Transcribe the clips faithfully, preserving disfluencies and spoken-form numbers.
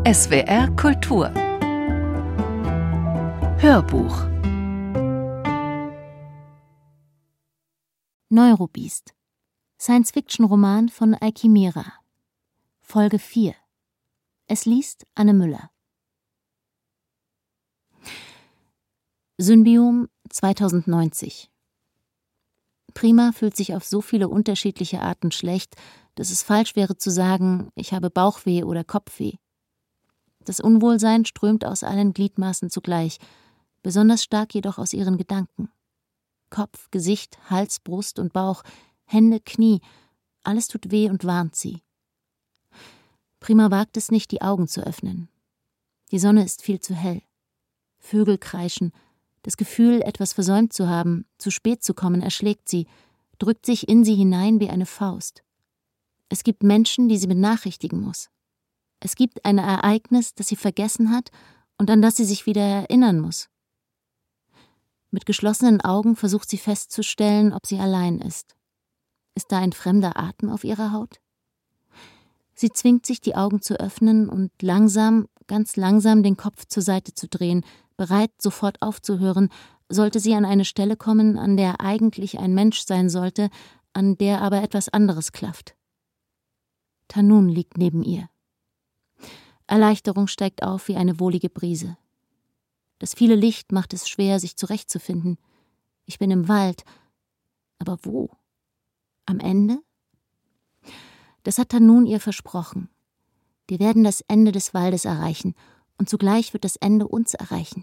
S W R Kultur Hörbuch Neurobiest. Science-Fiction-Roman von Alkimira. Folge vier. Es liest Anne Müller. Symbiom zweitausendneunzig. Prima fühlt sich auf so viele unterschiedliche Arten schlecht, dass es falsch wäre zu sagen, ich habe Bauchweh oder Kopfweh. Das Unwohlsein strömt aus allen Gliedmaßen zugleich, besonders stark jedoch aus ihren Gedanken. Kopf, Gesicht, Hals, Brust und Bauch, Hände, Knie, alles tut weh und warnt sie. Prima wagt es nicht, die Augen zu öffnen. Die Sonne ist viel zu hell. Vögel kreischen. Das Gefühl, etwas versäumt zu haben, zu spät zu kommen, erschlägt sie, drückt sich in sie hinein wie eine Faust. Es gibt Menschen, die sie benachrichtigen muss. Es gibt ein Ereignis, das sie vergessen hat und an das sie sich wieder erinnern muss. Mit geschlossenen Augen versucht sie festzustellen, ob sie allein ist. Ist da ein fremder Atem auf ihrer Haut? Sie zwingt sich, die Augen zu öffnen und langsam, ganz langsam den Kopf zur Seite zu drehen, bereit, sofort aufzuhören, sollte sie an eine Stelle kommen, an der eigentlich ein Mensch sein sollte, an der aber etwas anderes klafft. Tanun liegt neben ihr. Erleichterung steigt auf wie eine wohlige Brise. Das viele Licht macht es schwer, sich zurechtzufinden. Ich bin im Wald. Aber wo? Am Ende? Das hat Tanun ihr versprochen. Wir werden das Ende des Waldes erreichen, und zugleich wird das Ende uns erreichen.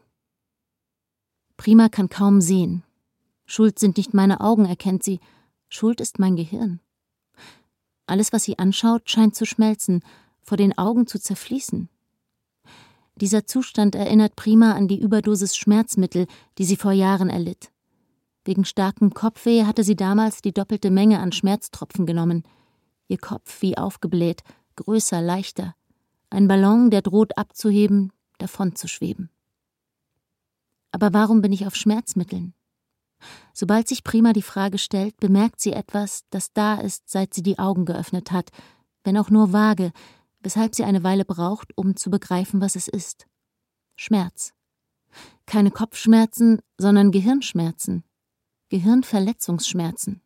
Prima kann kaum sehen. Schuld sind nicht meine Augen, erkennt sie. Schuld ist mein Gehirn. Alles, was sie anschaut, scheint zu schmelzen, vor den Augen zu zerfließen. Dieser Zustand erinnert Prima an die Überdosis Schmerzmittel, die sie vor Jahren erlitt. Wegen starkem Kopfweh hatte sie damals die doppelte Menge an Schmerztropfen genommen. Ihr Kopf wie aufgebläht, größer, leichter. Ein Ballon, der droht abzuheben, davonzuschweben. Aber warum bin ich auf Schmerzmitteln? Sobald sich Prima die Frage stellt, bemerkt sie etwas, das da ist, seit sie die Augen geöffnet hat, wenn auch nur vage, weshalb sie eine Weile braucht, um zu begreifen, was es ist. Schmerz. Keine Kopfschmerzen, sondern Gehirnschmerzen. Gehirnverletzungsschmerzen.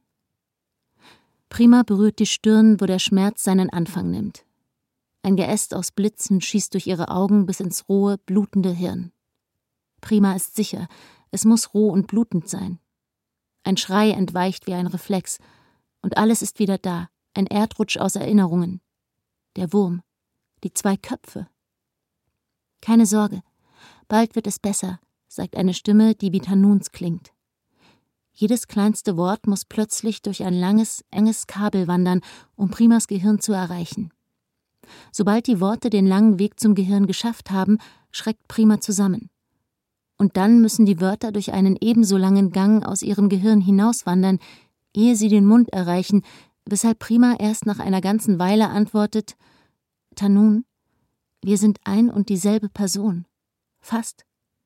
Prima berührt die Stirn, wo der Schmerz seinen Anfang nimmt. Ein Geäst aus Blitzen schießt durch ihre Augen bis ins rohe, blutende Hirn. Prima ist sicher, es muss roh und blutend sein. Ein Schrei entweicht wie ein Reflex, und alles ist wieder da, ein Erdrutsch aus Erinnerungen. Der Wurm, die zwei Köpfe. Keine Sorge, bald wird es besser, sagt eine Stimme, die wie Tanuns klingt. Jedes kleinste Wort muss plötzlich durch ein langes, enges Kabel wandern, um Primas Gehirn zu erreichen. Sobald die Worte den langen Weg zum Gehirn geschafft haben, schreckt Prima zusammen. Und dann müssen die Wörter durch einen ebenso langen Gang aus ihrem Gehirn hinauswandern, ehe sie den Mund erreichen, weshalb Prima erst nach einer ganzen Weile antwortet: Tanun, wir sind ein und dieselbe Person. Fast.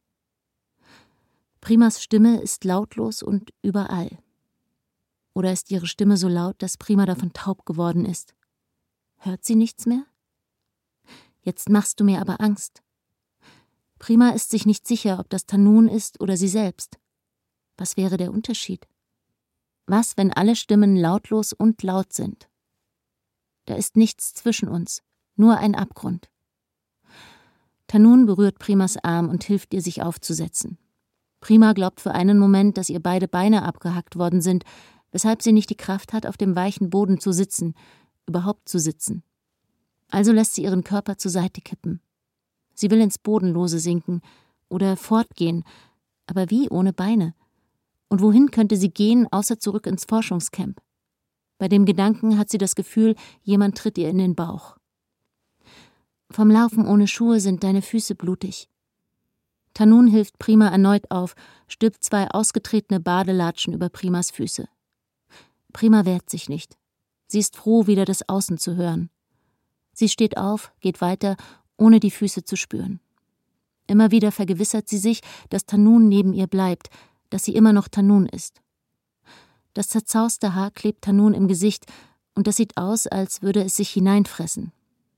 Primas Stimme ist lautlos und überall. Oder ist ihre Stimme so laut, dass Prima davon taub geworden ist? Hört sie nichts mehr? Jetzt machst du mir aber Angst. Prima ist sich nicht sicher, ob das Tanun ist oder sie selbst. Was wäre der Unterschied? Was, wenn alle Stimmen lautlos und laut sind? Da ist nichts zwischen uns, nur ein Abgrund. Tanun berührt Primas Arm und hilft ihr, sich aufzusetzen. Prima glaubt für einen Moment, dass ihr beide Beine abgehackt worden sind, weshalb sie nicht die Kraft hat, auf dem weichen Boden zu sitzen, überhaupt zu sitzen. Also lässt sie ihren Körper zur Seite kippen. Sie will ins Bodenlose sinken oder fortgehen, aber wie ohne Beine? Und wohin könnte sie gehen, außer zurück ins Forschungscamp? Bei dem Gedanken hat sie das Gefühl, jemand tritt ihr in den Bauch. Vom Laufen ohne Schuhe sind deine Füße blutig. Tanun hilft Prima erneut auf, stülpt zwei ausgetretene Badelatschen über Primas Füße. Prima wehrt sich nicht. Sie ist froh, wieder das Außen zu hören. Sie steht auf, geht weiter, ohne die Füße zu spüren. Immer wieder vergewissert sie sich, dass Tanun neben ihr bleibt, dass sie immer noch Tanun ist. Das zerzauste Haar klebt Tanun im Gesicht, und das sieht aus, als würde es sich hineinfressen.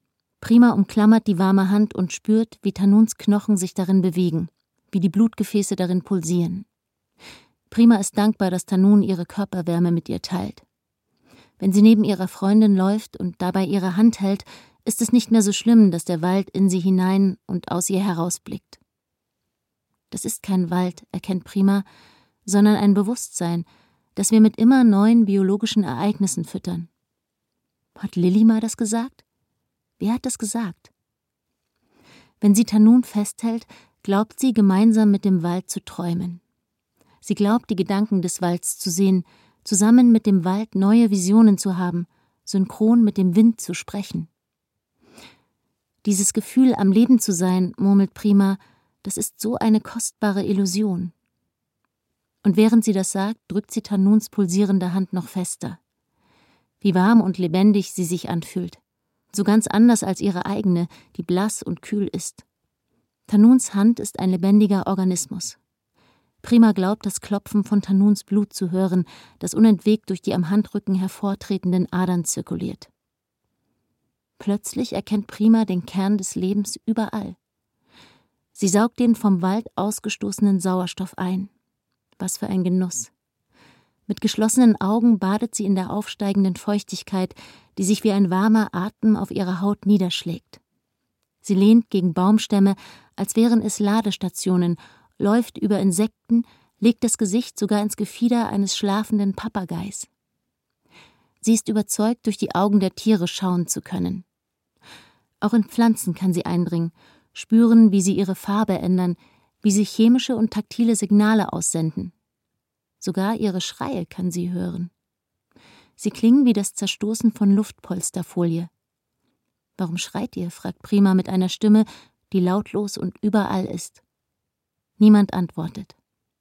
Prima umklammert die warme Hand und spürt, wie Tanuns Knochen sich darin bewegen, wie die Blutgefäße darin pulsieren. Prima ist dankbar, dass Tanun ihre Körperwärme mit ihr teilt. Wenn sie neben ihrer Freundin läuft und dabei ihre Hand hält, ist es nicht mehr so schlimm, dass der Wald in sie hinein und aus ihr herausblickt. Das ist kein Wald, erkennt Prima, sondern ein Bewusstsein, das wir mit immer neuen biologischen Ereignissen füttern. Hat Lilly mal das gesagt? Wer hat das gesagt? Wenn sie Tanun festhält, glaubt sie, gemeinsam mit dem Wald zu träumen. Sie glaubt, die Gedanken des Walds zu sehen, zusammen mit dem Wald neue Visionen zu haben, synchron mit dem Wind zu sprechen. Dieses Gefühl, am Leben zu sein, murmelt Prima, das ist so eine kostbare Illusion. Und während sie das sagt, drückt sie Tanuns pulsierende Hand noch fester. Wie warm und lebendig sie sich anfühlt. So ganz anders als ihre eigene, die blass und kühl ist. Tanuns Hand ist ein lebendiger Organismus. Prima glaubt, das Klopfen von Tanuns Blut zu hören, das unentwegt durch die am Handrücken hervortretenden Adern zirkuliert. Plötzlich erkennt Prima den Kern des Lebens überall. Sie saugt den vom Wald ausgestoßenen Sauerstoff ein. Was für ein Genuss. Mit geschlossenen Augen badet sie in der aufsteigenden Feuchtigkeit, die sich wie ein warmer Atem auf ihrer Haut niederschlägt. Sie lehnt gegen Baumstämme, als wären es Ladestationen, läuft über Insekten, legt das Gesicht sogar ins Gefieder eines schlafenden Papageis. Sie ist überzeugt, durch die Augen der Tiere schauen zu können. Auch in Pflanzen kann sie eindringen, spüren, wie sie ihre Farbe ändern, wie sie chemische und taktile Signale aussenden. Sogar ihre Schreie kann sie hören. Sie klingen wie das Zerstoßen von Luftpolsterfolie. »Warum schreit ihr?« fragt Prima mit einer Stimme, die lautlos und überall ist. Niemand antwortet.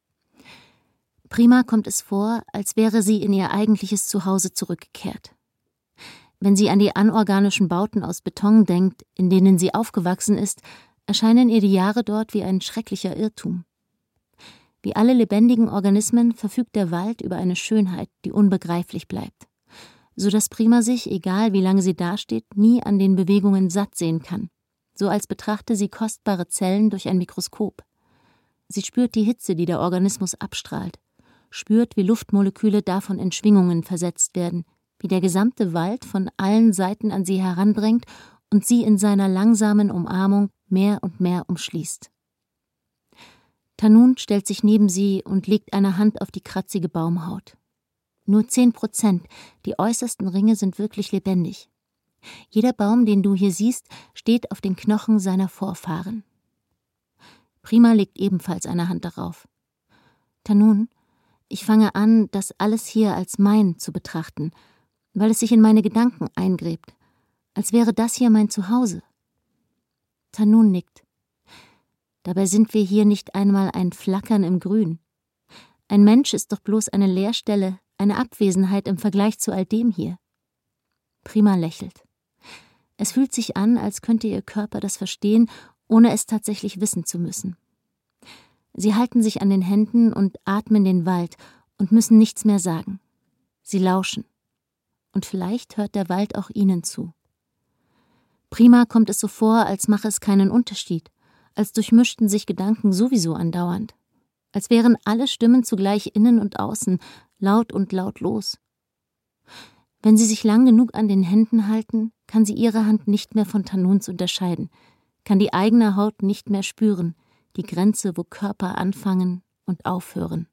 Prima kommt es vor, als wäre sie in ihr eigentliches Zuhause zurückgekehrt. Wenn sie an die anorganischen Bauten aus Beton denkt, in denen sie aufgewachsen ist, erscheinen ihr die Jahre dort wie ein schrecklicher Irrtum. Wie alle lebendigen Organismen verfügt der Wald über eine Schönheit, die unbegreiflich bleibt, so dass Prima sich, egal wie lange sie dasteht, nie an den Bewegungen satt sehen kann, so als betrachte sie kostbare Zellen durch ein Mikroskop. Sie spürt die Hitze, die der Organismus abstrahlt, spürt, wie Luftmoleküle davon in Schwingungen versetzt werden, wie der gesamte Wald von allen Seiten an sie herandrängt und sie in seiner langsamen Umarmung mehr und mehr umschließt. Tanun stellt sich neben sie und legt eine Hand auf die kratzige Baumhaut. Nur zehn Prozent, die äußersten Ringe sind wirklich lebendig. Jeder Baum, den du hier siehst, steht auf den Knochen seiner Vorfahren. Prima legt ebenfalls eine Hand darauf. Tanun, ich fange an, das alles hier als mein zu betrachten, weil es sich in meine Gedanken eingräbt, als wäre das hier mein Zuhause. Tanun nickt. Dabei sind wir hier nicht einmal ein Flackern im Grün. Ein Mensch ist doch bloß eine Leerstelle, eine Abwesenheit im Vergleich zu all dem hier. Prima lächelt. Es fühlt sich an, als könnte ihr Körper das verstehen, ohne es tatsächlich wissen zu müssen. Sie halten sich an den Händen und atmen den Wald und müssen nichts mehr sagen. Sie lauschen. Und vielleicht hört der Wald auch ihnen zu. Prima kommt es so vor, als mache es keinen Unterschied, als durchmischten sich Gedanken sowieso andauernd, als wären alle Stimmen zugleich innen und außen, laut und lautlos. Wenn sie sich lang genug an den Händen halten, kann sie ihre Hand nicht mehr von Tanuns unterscheiden, kann die eigene Haut nicht mehr spüren, die Grenze, wo Körper anfangen und aufhören.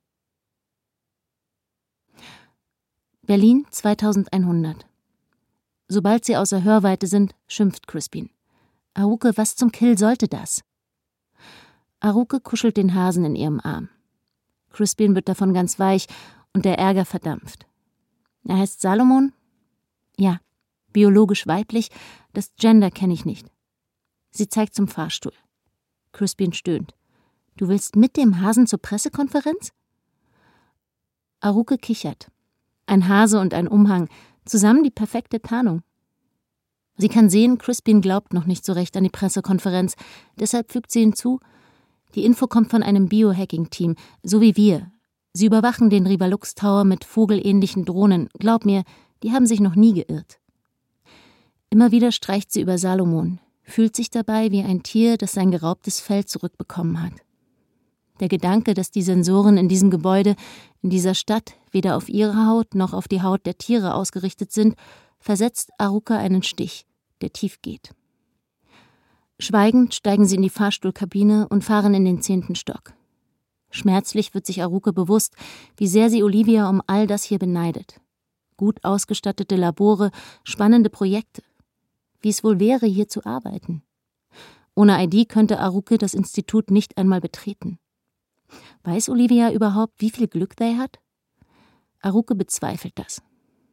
Berlin zweitausendeinhundert. Sobald sie außer Hörweite sind, schimpft Crispin. Aruke, was zum Kill sollte das? Aruke kuschelt den Hasen in ihrem Arm. Crispin wird davon ganz weich und der Ärger verdampft. Er heißt Salomon? Ja, biologisch weiblich, das Gender kenne ich nicht. Sie zeigt zum Fahrstuhl. Crispin stöhnt. Du willst mit dem Hasen zur Pressekonferenz? Aruke kichert. Ein Hase und ein Umhang, zusammen die perfekte Tarnung. Sie kann sehen, Crispin glaubt noch nicht so recht an die Pressekonferenz, deshalb fügt sie hinzu, die Info kommt von einem Biohacking-Team, so wie wir. Sie überwachen den Rivalux Tower mit vogelähnlichen Drohnen. Glaub mir, die haben sich noch nie geirrt. Immer wieder streicht sie über Salomon, fühlt sich dabei wie ein Tier, das sein geraubtes Fell zurückbekommen hat. Der Gedanke, dass die Sensoren in diesem Gebäude, in dieser Stadt, weder auf ihre Haut noch auf die Haut der Tiere ausgerichtet sind, versetzt Aruka einen Stich, der tief geht. Schweigend steigen sie in die Fahrstuhlkabine und fahren in den zehnten Stock. Schmerzlich wird sich Aruka bewusst, wie sehr sie Olivia um all das hier beneidet. Gut ausgestattete Labore, spannende Projekte. Wie es wohl wäre, hier zu arbeiten. Ohne I D könnte Aruka das Institut nicht einmal betreten. Weiß Olivia überhaupt, wie viel Glück They hat? Aruka bezweifelt das.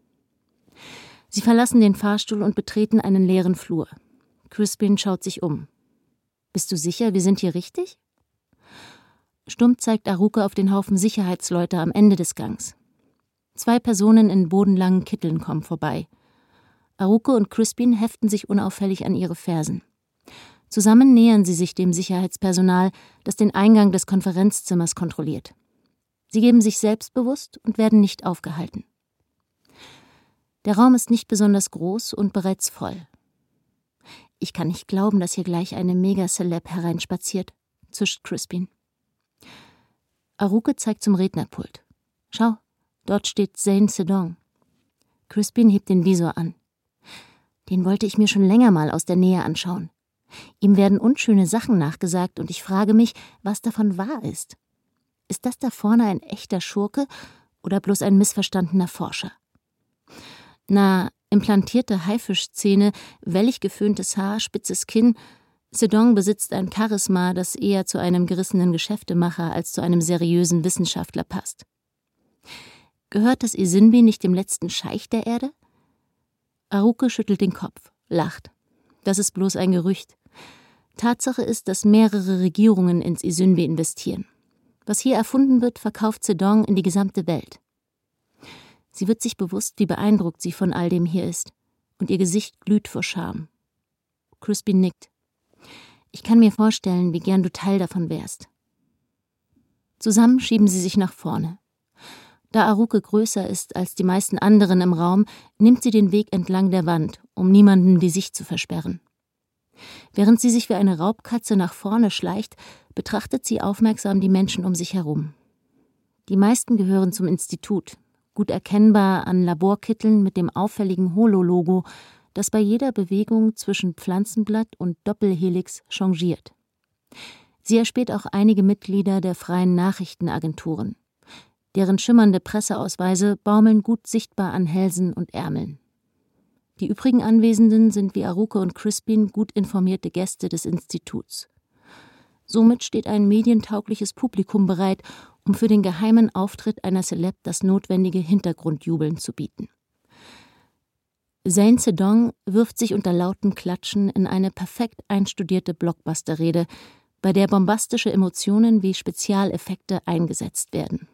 Sie verlassen den Fahrstuhl und betreten einen leeren Flur. Crispin schaut sich um. »Bist du sicher, wir sind hier richtig?« Stumm zeigt Aruka auf den Haufen Sicherheitsleute am Ende des Gangs. Zwei Personen in bodenlangen Kitteln kommen vorbei. Aruka und Crispin heften sich unauffällig an ihre Fersen. Zusammen nähern sie sich dem Sicherheitspersonal, das den Eingang des Konferenzzimmers kontrolliert. Sie geben sich selbstbewusst und werden nicht aufgehalten. Der Raum ist nicht besonders groß und bereits voll. »Ich kann nicht glauben, dass hier gleich eine Mega-Celeb hereinspaziert«, zischt Crispin. Aruka zeigt zum Rednerpult. »Schau, dort steht Zane Sedong.« Crispin hebt den Visor an. »Den wollte ich mir schon länger mal aus der Nähe anschauen. Ihm werden unschöne Sachen nachgesagt und ich frage mich, was davon wahr ist. Ist das da vorne ein echter Schurke oder bloß ein missverstandener Forscher? Na, implantierte Haifischzähne, wellig geföhntes Haar, spitzes Kinn. Sedong besitzt ein Charisma, das eher zu einem gerissenen Geschäftemacher als zu einem seriösen Wissenschaftler passt. Gehört das Isinbi nicht dem letzten Scheich der Erde?« Aruka schüttelt den Kopf, lacht. Das ist bloß ein Gerücht. Tatsache ist, dass mehrere Regierungen ins Isinbi investieren. Was hier erfunden wird, verkauft Sedong in die gesamte Welt. Sie wird sich bewusst, wie beeindruckt sie von all dem hier ist. Und ihr Gesicht glüht vor Scham. Crispin nickt. »Ich kann mir vorstellen, wie gern du Teil davon wärst.« Zusammen schieben sie sich nach vorne. Da Aruka größer ist als die meisten anderen im Raum, nimmt sie den Weg entlang der Wand, um niemandem die Sicht zu versperren. Während sie sich wie eine Raubkatze nach vorne schleicht, betrachtet sie aufmerksam die Menschen um sich herum. Die meisten gehören zum Institut, gut erkennbar an Laborkitteln mit dem auffälligen Holo-Logo, das bei jeder Bewegung zwischen Pflanzenblatt und Doppelhelix changiert. Sie erspäht auch einige Mitglieder der freien Nachrichtenagenturen. Deren schimmernde Presseausweise baumeln gut sichtbar an Hälsen und Ärmeln. Die übrigen Anwesenden sind wie Aruka und Crispin gut informierte Gäste des Instituts. Somit steht ein medientaugliches Publikum bereit, um für den geheimen Auftritt einer Celeb das notwendige Hintergrundjubeln zu bieten. Zane Sedong wirft sich unter lautem Klatschen in eine perfekt einstudierte Blockbuster-Rede, bei der bombastische Emotionen wie Spezialeffekte eingesetzt werden.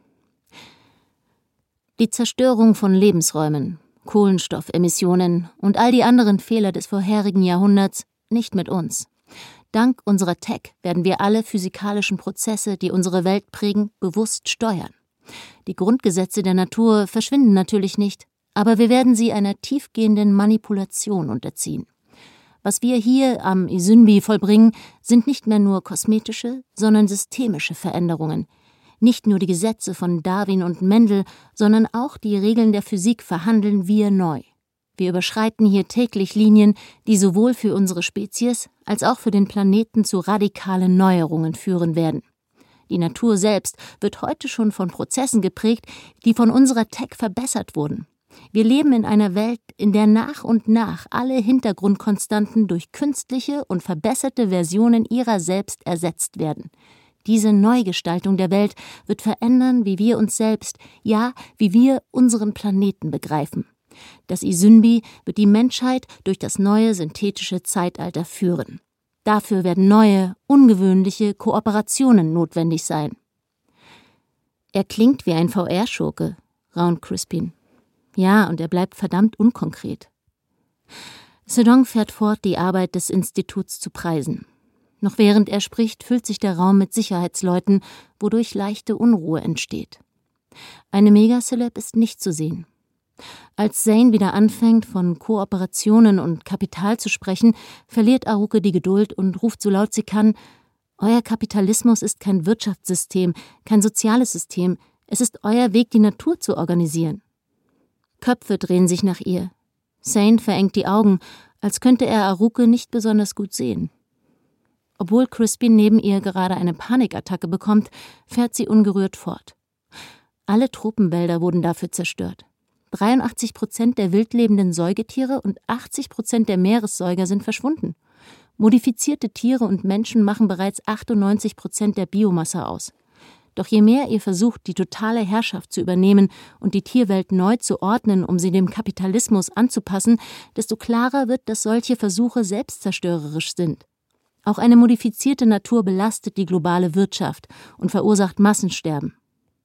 Die Zerstörung von Lebensräumen, Kohlenstoffemissionen und all die anderen Fehler des vorherigen Jahrhunderts nicht mit uns. Dank unserer Tech werden wir alle physikalischen Prozesse, die unsere Welt prägen, bewusst steuern. Die Grundgesetze der Natur verschwinden natürlich nicht, aber wir werden sie einer tiefgehenden Manipulation unterziehen. Was wir hier am Isinbi vollbringen, sind nicht mehr nur kosmetische, sondern systemische Veränderungen. Nicht nur die Gesetze von Darwin und Mendel, sondern auch die Regeln der Physik verhandeln wir neu. Wir überschreiten hier täglich Linien, die sowohl für unsere Spezies als auch für den Planeten zu radikalen Neuerungen führen werden. Die Natur selbst wird heute schon von Prozessen geprägt, die von unserer Tech verbessert wurden. Wir leben in einer Welt, in der nach und nach alle Hintergrundkonstanten durch künstliche und verbesserte Versionen ihrer selbst ersetzt werden. Diese Neugestaltung der Welt wird verändern, wie wir uns selbst, ja, wie wir unseren Planeten begreifen. Das Isinbi wird die Menschheit durch das neue synthetische Zeitalter führen. Dafür werden neue, ungewöhnliche Kooperationen notwendig sein. Er klingt wie ein V R-Schurke, raunt Crispin. Ja, und er bleibt verdammt unkonkret. Sedong fährt fort, die Arbeit des Instituts zu preisen. Noch während er spricht, füllt sich der Raum mit Sicherheitsleuten, wodurch leichte Unruhe entsteht. Eine Megaceleb ist nicht zu sehen. Als Zane wieder anfängt, von Kooperationen und Kapital zu sprechen, verliert Aruke die Geduld und ruft so laut sie kann: »Euer Kapitalismus ist kein Wirtschaftssystem, kein soziales System. Es ist euer Weg, die Natur zu organisieren.« Köpfe drehen sich nach ihr. Zane verengt die Augen, als könnte er Aruke nicht besonders gut sehen. Obwohl Crispin neben ihr gerade eine Panikattacke bekommt, fährt sie ungerührt fort. Alle Tropenwälder wurden dafür zerstört. dreiundachtzig Prozent der wildlebenden Säugetiere und achtzig Prozent der Meeressäuger sind verschwunden. Modifizierte Tiere und Menschen machen bereits achtundneunzig Prozent der Biomasse aus. Doch je mehr ihr versucht, die totale Herrschaft zu übernehmen und die Tierwelt neu zu ordnen, um sie dem Kapitalismus anzupassen, desto klarer wird, dass solche Versuche selbstzerstörerisch sind. Auch eine modifizierte Natur belastet die globale Wirtschaft und verursacht Massensterben.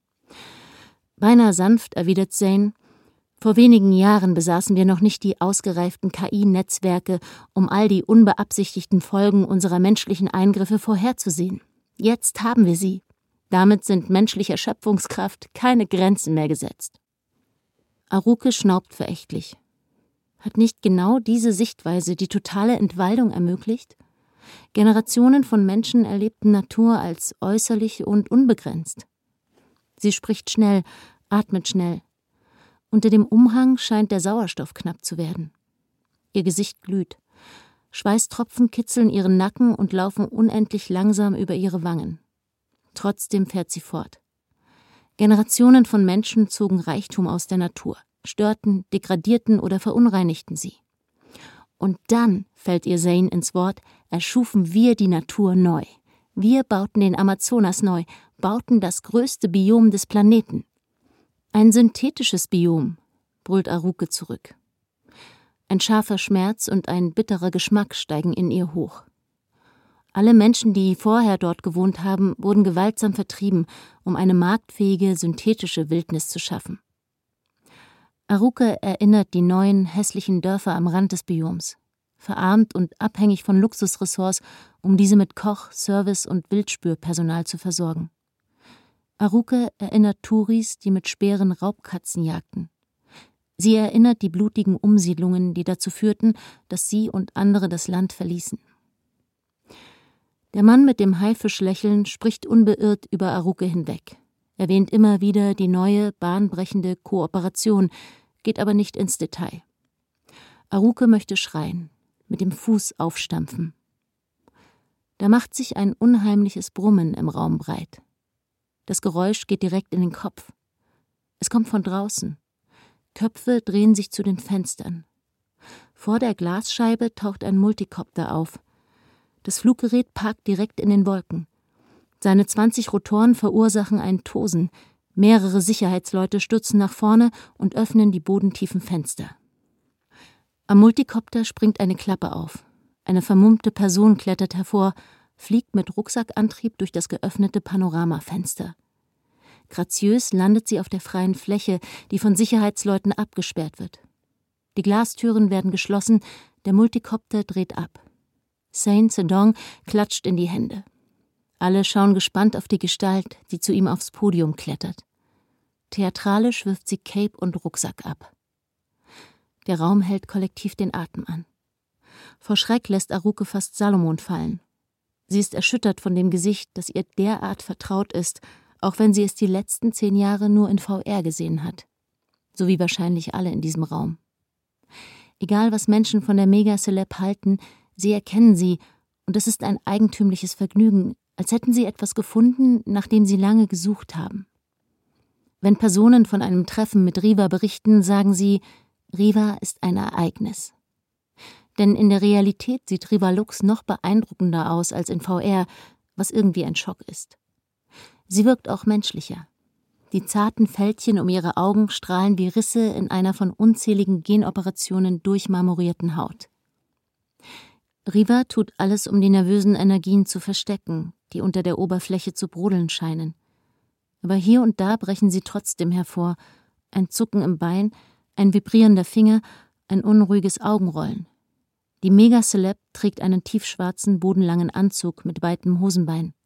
Beinahe sanft erwidert Zane: »Vor wenigen Jahren besaßen wir noch nicht die ausgereiften K I-Netzwerke, um all die unbeabsichtigten Folgen unserer menschlichen Eingriffe vorherzusehen. Jetzt haben wir sie. Damit sind menschlicher Schöpfungskraft keine Grenzen mehr gesetzt.« Aruke schnaubt verächtlich. Hat nicht genau diese Sichtweise die totale Entwaldung ermöglicht? Generationen von Menschen erlebten Natur als äußerlich und unbegrenzt. Sie spricht schnell, atmet schnell. Unter dem Umhang scheint der Sauerstoff knapp zu werden. Ihr Gesicht glüht. Schweißtropfen kitzeln ihren Nacken und laufen unendlich langsam über ihre Wangen. Trotzdem fährt sie fort. Generationen von Menschen zogen Reichtum aus der Natur, störten, degradierten oder verunreinigten sie. Und dann, fällt ihr Zane ins Wort, erschufen wir die Natur neu. Wir bauten den Amazonas neu, bauten das größte Biom des Planeten. »Ein synthetisches Biom«, brüllt Aruke zurück. Ein scharfer Schmerz und ein bitterer Geschmack steigen in ihr hoch. Alle Menschen, die vorher dort gewohnt haben, wurden gewaltsam vertrieben, um eine marktfähige, synthetische Wildnis zu schaffen. Aruke erinnert die neuen, hässlichen Dörfer am Rand des Bioms, verarmt und abhängig von Luxusressorts, um diese mit Koch-, Service- und Wildspürpersonal zu versorgen. Aruke erinnert Touris, die mit Speeren Raubkatzen jagten. Sie erinnert die blutigen Umsiedlungen, die dazu führten, dass sie und andere das Land verließen. Der Mann mit dem Haifischlächeln spricht unbeirrt über Aruke hinweg, erwähnt immer wieder die neue, bahnbrechende Kooperation, geht aber nicht ins Detail. Aruke möchte schreien, mit dem Fuß aufstampfen. Da macht sich ein unheimliches Brummen im Raum breit. Das Geräusch geht direkt in den Kopf. Es kommt von draußen. Köpfe drehen sich zu den Fenstern. Vor der Glasscheibe taucht ein Multikopter auf. Das Fluggerät parkt direkt in den Wolken. Seine zwanzig Rotoren verursachen ein Tosen. Mehrere Sicherheitsleute stürzen nach vorne und öffnen die bodentiefen Fenster. Am Multikopter springt eine Klappe auf. Eine vermummte Person klettert hervor, fliegt mit Rucksackantrieb durch das geöffnete Panoramafenster. Graziös landet sie auf der freien Fläche, die von Sicherheitsleuten abgesperrt wird. Die Glastüren werden geschlossen, der Multikopter dreht ab. Zane Zedong klatscht in die Hände. Alle schauen gespannt auf die Gestalt, die zu ihm aufs Podium klettert. Theatralisch wirft sie Cape und Rucksack ab. Der Raum hält kollektiv den Atem an. Vor Schreck lässt Aruke fast Salomon fallen. Sie ist erschüttert von dem Gesicht, das ihr derart vertraut ist, auch wenn sie es die letzten zehn Jahre nur in V R gesehen hat. So wie wahrscheinlich alle in diesem Raum. Egal, was Menschen von der Mega-Celeb halten, sie erkennen sie, und es ist ein eigentümliches Vergnügen, als hätten sie etwas gefunden, nach dem sie lange gesucht haben. Wenn Personen von einem Treffen mit Riva berichten, sagen sie, Riva ist ein Ereignis. Denn in der Realität sieht Riva Lux noch beeindruckender aus als in V R, was irgendwie ein Schock ist. Sie wirkt auch menschlicher. Die zarten Fältchen um ihre Augen strahlen wie Risse in einer von unzähligen Genoperationen durchmarmorierten Haut. Riva tut alles, um die nervösen Energien zu verstecken, die unter der Oberfläche zu brodeln scheinen. Aber hier und da brechen sie trotzdem hervor, ein Zucken im Bein, ein vibrierender Finger, ein unruhiges Augenrollen. Die Mega-Celeb trägt einen tiefschwarzen, bodenlangen Anzug mit weitem Hosenbein.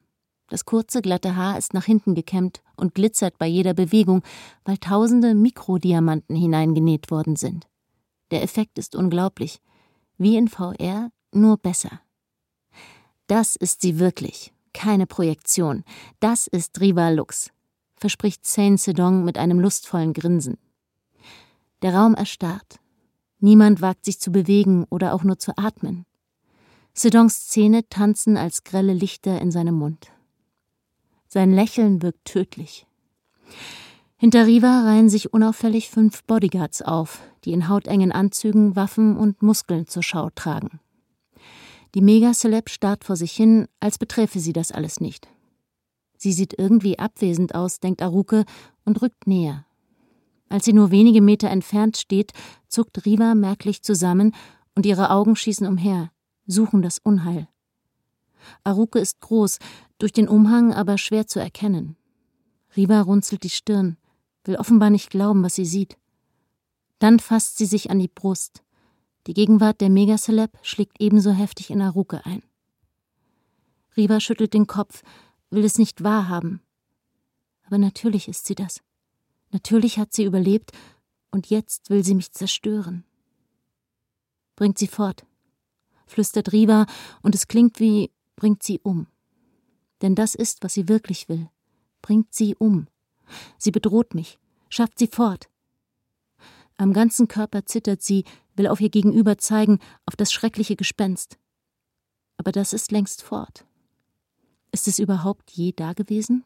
Das kurze, glatte Haar ist nach hinten gekämmt und glitzert bei jeder Bewegung, weil tausende Mikrodiamanten hineingenäht worden sind. Der Effekt ist unglaublich. Wie in V R, nur besser. Das ist sie wirklich. Keine Projektion. Das ist Riva Lux, verspricht Saint Sedong mit einem lustvollen Grinsen. Der Raum erstarrt. Niemand wagt sich zu bewegen oder auch nur zu atmen. Sedongs Zähne tanzen als grelle Lichter in seinem Mund. Sein Lächeln wirkt tödlich. Hinter Riva reihen sich unauffällig fünf Bodyguards auf, die in hautengen Anzügen Waffen und Muskeln zur Schau tragen. Die Megaceleb starrt vor sich hin, als beträfe sie das alles nicht. Sie sieht irgendwie abwesend aus, denkt Aruke und rückt näher. Als sie nur wenige Meter entfernt steht, zuckt Riva merklich zusammen und ihre Augen schießen umher, suchen das Unheil. Aruke ist groß, durch den Umhang aber schwer zu erkennen. Riva runzelt die Stirn, will offenbar nicht glauben, was sie sieht. Dann fasst sie sich an die Brust. Die Gegenwart der Megaceleb schlägt ebenso heftig in Aruke ein. Riva schüttelt den Kopf, will es nicht wahrhaben. Aber natürlich ist sie das. Natürlich hat sie überlebt und jetzt will sie mich zerstören. Bringt sie fort, flüstert Riva, und es klingt wie bringt sie um. Denn das ist, was sie wirklich will. Bringt sie um. Sie bedroht mich, schafft sie fort. Am ganzen Körper zittert sie, will auf ihr Gegenüber zeigen, auf das schreckliche Gespenst. Aber das ist längst fort. Ist es überhaupt je dagewesen?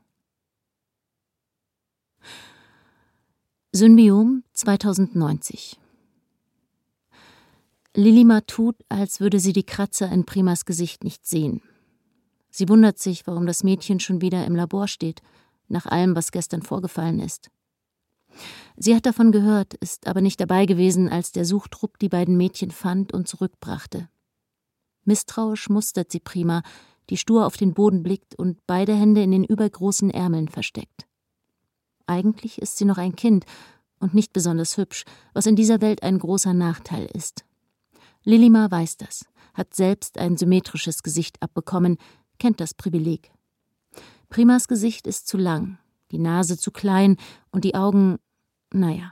Synbiom zweitausendneunzig. Lilima tut, als würde sie die Kratzer in Primas Gesicht nicht sehen. Sie wundert sich, warum das Mädchen schon wieder im Labor steht, nach allem, was gestern vorgefallen ist. Sie hat davon gehört, ist aber nicht dabei gewesen, als der Suchtrupp die beiden Mädchen fand und zurückbrachte. Misstrauisch mustert sie Prima, die stur auf den Boden blickt und beide Hände in den übergroßen Ärmeln versteckt. Eigentlich ist sie noch ein Kind und nicht besonders hübsch, was in dieser Welt ein großer Nachteil ist. Lilima weiß das, hat selbst ein symmetrisches Gesicht abbekommen, kennt das Privileg. Primas Gesicht ist zu lang, die Nase zu klein und die Augen, naja.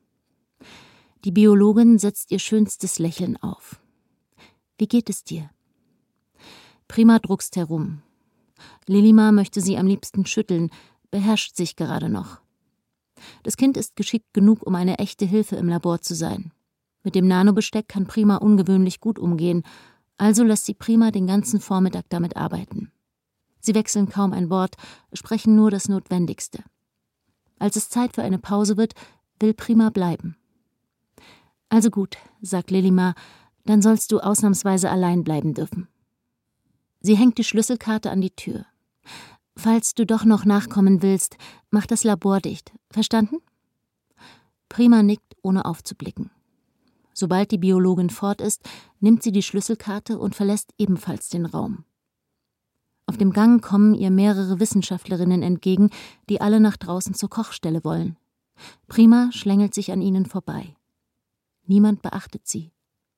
Die Biologin setzt ihr schönstes Lächeln auf. Wie geht es dir? Prima druckst herum. Lilima möchte sie am liebsten schütteln, beherrscht sich gerade noch. Das Kind ist geschickt genug, um eine echte Hilfe im Labor zu sein. Mit dem Nanobesteck kann Prima ungewöhnlich gut umgehen, also lässt sie Prima den ganzen Vormittag damit arbeiten. Sie wechseln kaum ein Wort, sprechen nur das Notwendigste. Als es Zeit für eine Pause wird, will Prima bleiben. Also gut, sagt Lilima, dann sollst du ausnahmsweise allein bleiben dürfen. Sie hängt die Schlüsselkarte an die Tür. Falls du doch noch nachkommen willst, mach das Labor dicht. Verstanden? Prima nickt, ohne aufzublicken. Sobald die Biologin fort ist, nimmt sie die Schlüsselkarte und verlässt ebenfalls den Raum. Auf dem Gang kommen ihr mehrere Wissenschaftlerinnen entgegen, die alle nach draußen zur Kochstelle wollen. Prima schlängelt sich an ihnen vorbei. Niemand beachtet sie.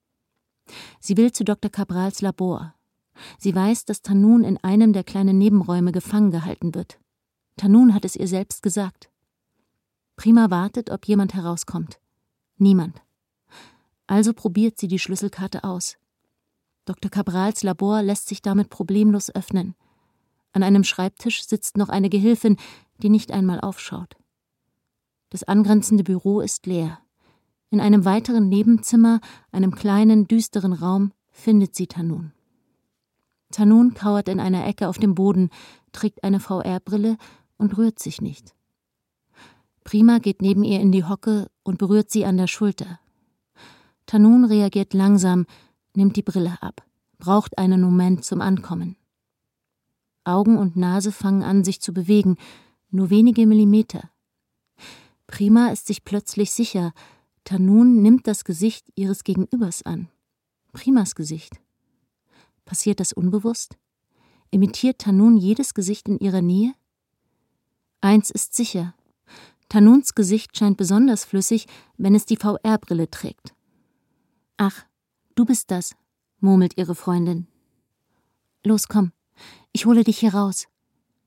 Sie will zu Doktor Cabrals Labor. Sie weiß, dass Tanun in einem der kleinen Nebenräume gefangen gehalten wird. Tanun hat es ihr selbst gesagt. Prima wartet, ob jemand herauskommt. Niemand. Also probiert sie die Schlüsselkarte aus. Doktor Cabrals Labor lässt sich damit problemlos öffnen. An einem Schreibtisch sitzt noch eine Gehilfin, die nicht einmal aufschaut. Das angrenzende Büro ist leer. In einem weiteren Nebenzimmer, einem kleinen, düsteren Raum, findet sie Tanun. Tanun kauert in einer Ecke auf dem Boden, trägt eine V R-Brille und rührt sich nicht. Prima geht neben ihr in die Hocke und berührt sie an der Schulter. Tanun reagiert langsam, nimmt die Brille ab, braucht einen Moment zum Ankommen. Augen und Nase fangen an, sich zu bewegen, nur wenige Millimeter. Prima ist sich plötzlich sicher, Tanun nimmt das Gesicht ihres Gegenübers an. Primas Gesicht. Passiert das unbewusst? Imitiert Tanun jedes Gesicht in ihrer Nähe? Eins ist sicher. Tanuns Gesicht scheint besonders flüssig, wenn es die V R-Brille trägt. »Ach, du bist das«, murmelt ihre Freundin. »Los, komm, ich hole dich hier raus«,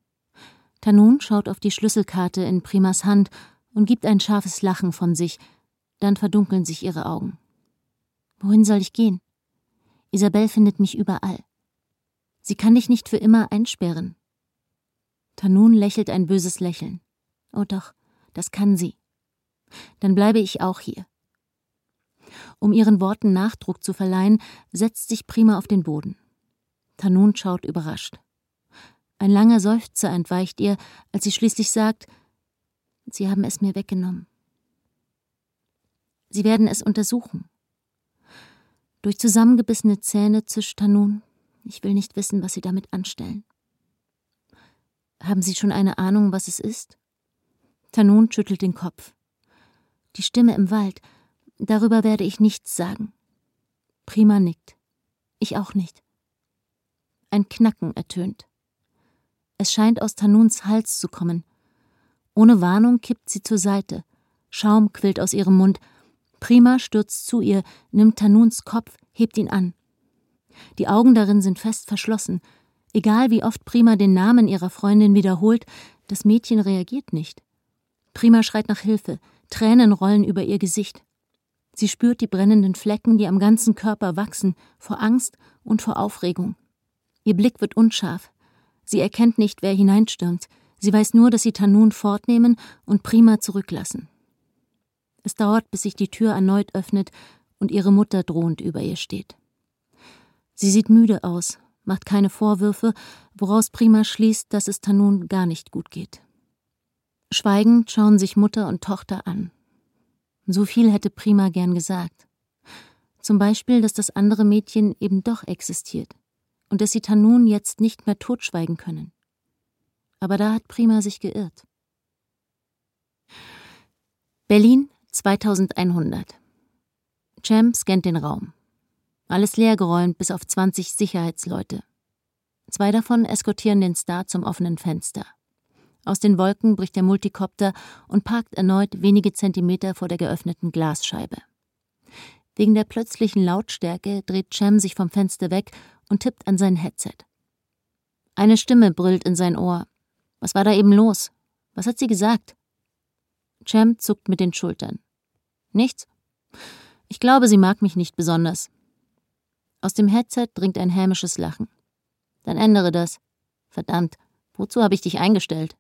Tanun schaut auf die Schlüsselkarte in Primas Hand und gibt ein scharfes Lachen von sich, dann verdunkeln sich ihre Augen. Wohin soll ich gehen? Isabel findet mich überall. Sie kann dich nicht für immer einsperren. Tanun lächelt ein böses Lächeln. Oh doch, das kann sie. Dann bleibe ich auch hier. Um ihren Worten Nachdruck zu verleihen, setzt sich Prima auf den Boden. Tanun schaut überrascht. Ein langer Seufzer entweicht ihr, als sie schließlich sagt, Sie haben es mir weggenommen. Sie werden es untersuchen. Durch zusammengebissene Zähne zischt Tanun, ich will nicht wissen, was Sie damit anstellen. Haben Sie schon eine Ahnung, was es ist? Tanun schüttelt den Kopf. Die Stimme im Wald, darüber werde ich nichts sagen. Prima nickt. Ich auch nicht. Ein Knacken ertönt. Es scheint aus Tanuns Hals zu kommen. Ohne Warnung kippt sie zur Seite. Schaum quillt aus ihrem Mund. Prima stürzt zu ihr, nimmt Tanuns Kopf, hebt ihn an. Die Augen darin sind fest verschlossen. Egal wie oft Prima den Namen ihrer Freundin wiederholt, das Mädchen reagiert nicht. Prima schreit nach Hilfe. Tränen rollen über ihr Gesicht. Sie spürt die brennenden Flecken, die am ganzen Körper wachsen, vor Angst und vor Aufregung. Ihr Blick wird unscharf. Sie erkennt nicht, wer hineinstürmt. Sie weiß nur, dass sie Tanun fortnehmen und Prima zurücklassen. Es dauert, bis sich die Tür erneut öffnet und ihre Mutter drohend über ihr steht. Sie sieht müde aus, macht keine Vorwürfe, woraus Prima schließt, dass es Tanun gar nicht gut geht. Schweigend schauen sich Mutter und Tochter an. So viel hätte Prima gern gesagt. Zum Beispiel, dass das andere Mädchen eben doch existiert und dass sie Tanun jetzt nicht mehr totschweigen können. Aber da hat Prima sich geirrt. Berlin, zweitausendeinhundert. Cem scannt den Raum. Alles leergeräumt bis auf zwanzig Sicherheitsleute. Zwei davon eskortieren den Star zum offenen Fenster. Aus den Wolken bricht der Multikopter und parkt erneut wenige Zentimeter vor der geöffneten Glasscheibe. Wegen der plötzlichen Lautstärke dreht Cem sich vom Fenster weg und tippt an sein Headset. Eine Stimme brüllt in sein Ohr. Was war da eben los? Was hat sie gesagt? Cem zuckt mit den Schultern. Nichts. Ich glaube, sie mag mich nicht besonders. Aus dem Headset dringt ein hämisches Lachen. Dann ändere das. Verdammt, wozu habe ich dich eingestellt?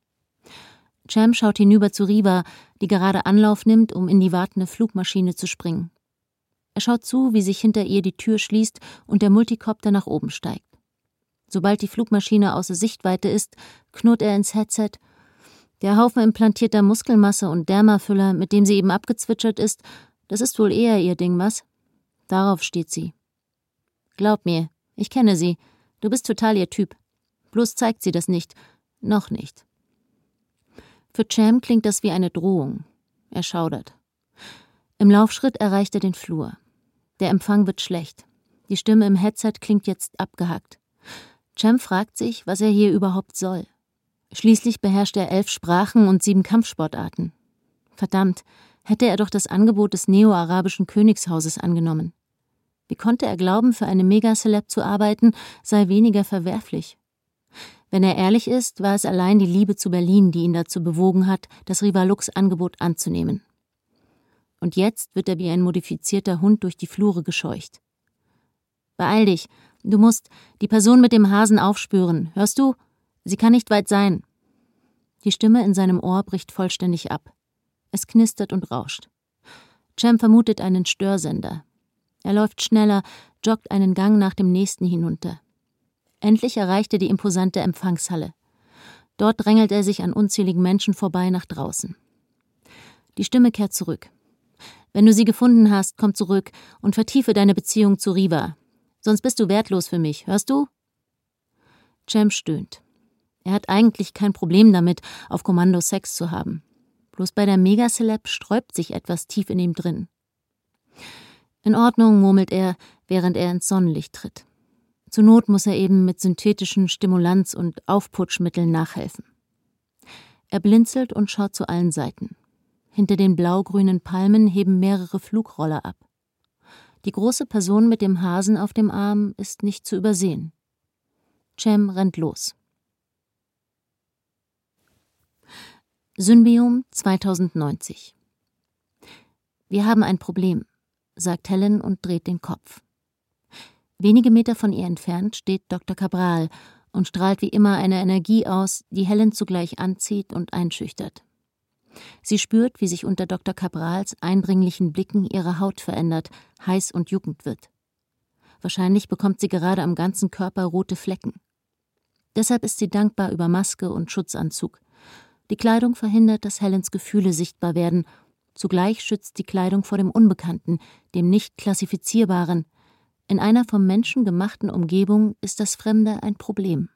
Cem schaut hinüber zu Riva, die gerade Anlauf nimmt, um in die wartende Flugmaschine zu springen. Er schaut zu, wie sich hinter ihr die Tür schließt und der Multikopter nach oben steigt. Sobald die Flugmaschine außer Sichtweite ist, knurrt er ins Headset. Der Haufen implantierter Muskelmasse und Dermafüller, mit dem sie eben abgezwitschert ist, das ist wohl eher ihr Ding, was? Darauf steht sie. Glaub mir, ich kenne sie. Du bist total ihr Typ. Bloß zeigt sie das nicht. Noch nicht. Für Cem klingt das wie eine Drohung. Er schaudert. Im Laufschritt erreicht er den Flur. Der Empfang wird schlecht. Die Stimme im Headset klingt jetzt abgehackt. Cem fragt sich, was er hier überhaupt soll. Schließlich beherrscht er elf Sprachen und sieben Kampfsportarten. Verdammt, hätte er doch das Angebot des neo-arabischen Königshauses angenommen. Wie konnte er glauben, für eine Megaceleb zu arbeiten, sei weniger verwerflich? Wenn er ehrlich ist, war es allein die Liebe zu Berlin, die ihn dazu bewogen hat, das Rivalux-Angebot anzunehmen. Und jetzt wird er wie ein modifizierter Hund durch die Flure gescheucht. Beeil dich, du musst die Person mit dem Hasen aufspüren, hörst du? Sie kann nicht weit sein. Die Stimme in seinem Ohr bricht vollständig ab. Es knistert und rauscht. Cem vermutet einen Störsender. Er läuft schneller, joggt einen Gang nach dem nächsten hinunter. Endlich erreicht er die imposante Empfangshalle. Dort drängelt er sich an unzähligen Menschen vorbei nach draußen. Die Stimme kehrt zurück. Wenn du sie gefunden hast, komm zurück und vertiefe deine Beziehung zu Riva. Sonst bist du wertlos für mich, hörst du? Cem stöhnt. Er hat eigentlich kein Problem damit, auf Kommando Sex zu haben. Bloß bei der Megaceleb sträubt sich etwas tief in ihm drin. In Ordnung, murmelt er, während er ins Sonnenlicht tritt. Zur Not muss er eben mit synthetischen Stimulanz- und Aufputschmitteln nachhelfen. Er blinzelt und schaut zu allen Seiten. Hinter den blau-grünen Palmen heben mehrere Flugroller ab. Die große Person mit dem Hasen auf dem Arm ist nicht zu übersehen. Cem rennt los. Synbiom zweitausendneunzig. Wir haben ein Problem, sagt Helen und dreht den Kopf. Wenige Meter von ihr entfernt steht Doktor Cabral und strahlt wie immer eine Energie aus, die Helen zugleich anzieht und einschüchtert. Sie spürt, wie sich unter Doktor Cabrals eindringlichen Blicken ihre Haut verändert, heiß und juckend wird. Wahrscheinlich bekommt sie gerade am ganzen Körper rote Flecken. Deshalb ist sie dankbar über Maske und Schutzanzug. Die Kleidung verhindert, dass Helens Gefühle sichtbar werden. Zugleich schützt die Kleidung vor dem Unbekannten, dem nicht klassifizierbaren. In einer vom Menschen gemachten Umgebung ist das Fremde ein Problem.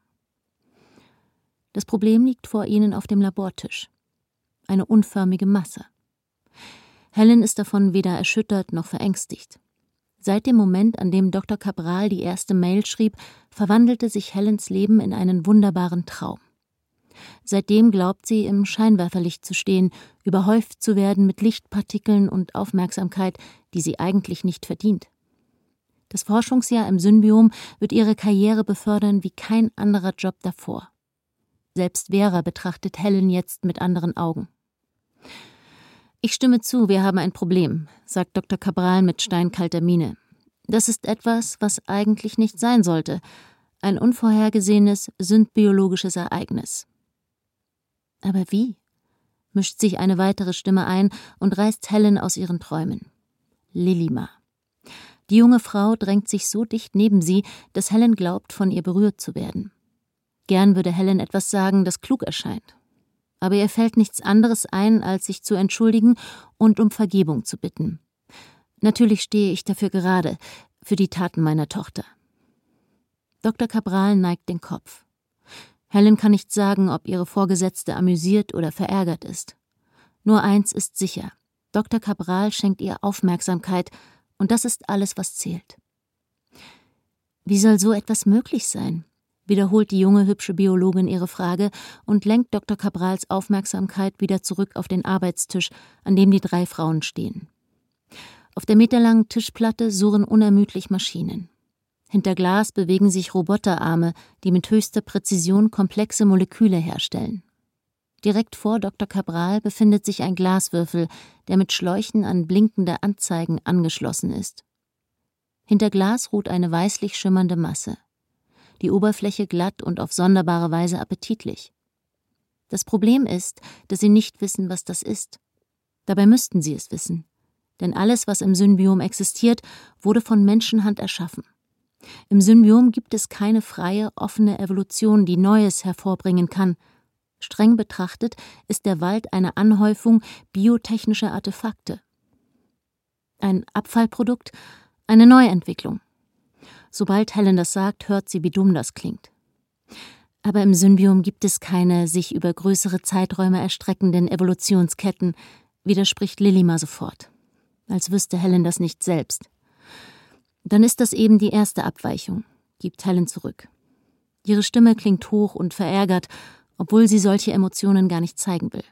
Das Problem liegt vor ihnen auf dem Labortisch. Eine unförmige Masse. Helen ist davon weder erschüttert noch verängstigt. Seit dem Moment, an dem Doktor Cabral die erste Mail schrieb, verwandelte sich Helens Leben in einen wunderbaren Traum. Seitdem glaubt sie, im Scheinwerferlicht zu stehen, überhäuft zu werden mit Lichtpartikeln und Aufmerksamkeit, die sie eigentlich nicht verdient. Das Forschungsjahr im Synbiom wird ihre Karriere befördern wie kein anderer Job davor. Selbst Vera betrachtet Helen jetzt mit anderen Augen. »Ich stimme zu, wir haben ein Problem«, sagt Doktor Cabral mit steinkalter Miene. »Das ist etwas, was eigentlich nicht sein sollte. Ein unvorhergesehenes, syntbiologisches Ereignis.« »Aber wie?« mischt sich eine weitere Stimme ein und reißt Helen aus ihren Träumen. Lilima. Die junge Frau drängt sich so dicht neben sie, dass Helen glaubt, von ihr berührt zu werden. Gern würde Helen etwas sagen, das klug erscheint. Aber ihr fällt nichts anderes ein, als sich zu entschuldigen und um Vergebung zu bitten. Natürlich stehe ich dafür gerade, für die Taten meiner Tochter. Doktor Cabral neigt den Kopf. Helen kann nicht sagen, ob ihre Vorgesetzte amüsiert oder verärgert ist. Nur eins ist sicher: Doktor Cabral schenkt ihr Aufmerksamkeit, und das ist alles, was zählt. Wie soll so etwas möglich sein? Wiederholt die junge, hübsche Biologin ihre Frage und lenkt Doktor Cabrals Aufmerksamkeit wieder zurück auf den Arbeitstisch, an dem die drei Frauen stehen. Auf der meterlangen Tischplatte surren unermüdlich Maschinen. Hinter Glas bewegen sich Roboterarme, die mit höchster Präzision komplexe Moleküle herstellen. Direkt vor Doktor Cabral befindet sich ein Glaswürfel, der mit Schläuchen an blinkende Anzeigen angeschlossen ist. Hinter Glas ruht eine weißlich schimmernde Masse. Die Oberfläche glatt und auf sonderbare Weise appetitlich. Das Problem ist, dass sie nicht wissen, was das ist. Dabei müssten sie es wissen. Denn alles, was im Synbiom existiert, wurde von Menschenhand erschaffen. Im Synbiom gibt es keine freie, offene Evolution, die Neues hervorbringen kann. Streng betrachtet ist der Wald eine Anhäufung biotechnischer Artefakte. Ein Abfallprodukt, eine Neuentwicklung. Sobald Helen das sagt, hört sie, wie dumm das klingt. Aber im Synbiom gibt es keine sich über größere Zeiträume erstreckenden Evolutionsketten, widerspricht Lilima sofort. Als wüsste Helen das nicht selbst. Dann ist das eben die erste Abweichung, gibt Helen zurück. Ihre Stimme klingt hoch und verärgert, obwohl sie solche Emotionen gar nicht zeigen will.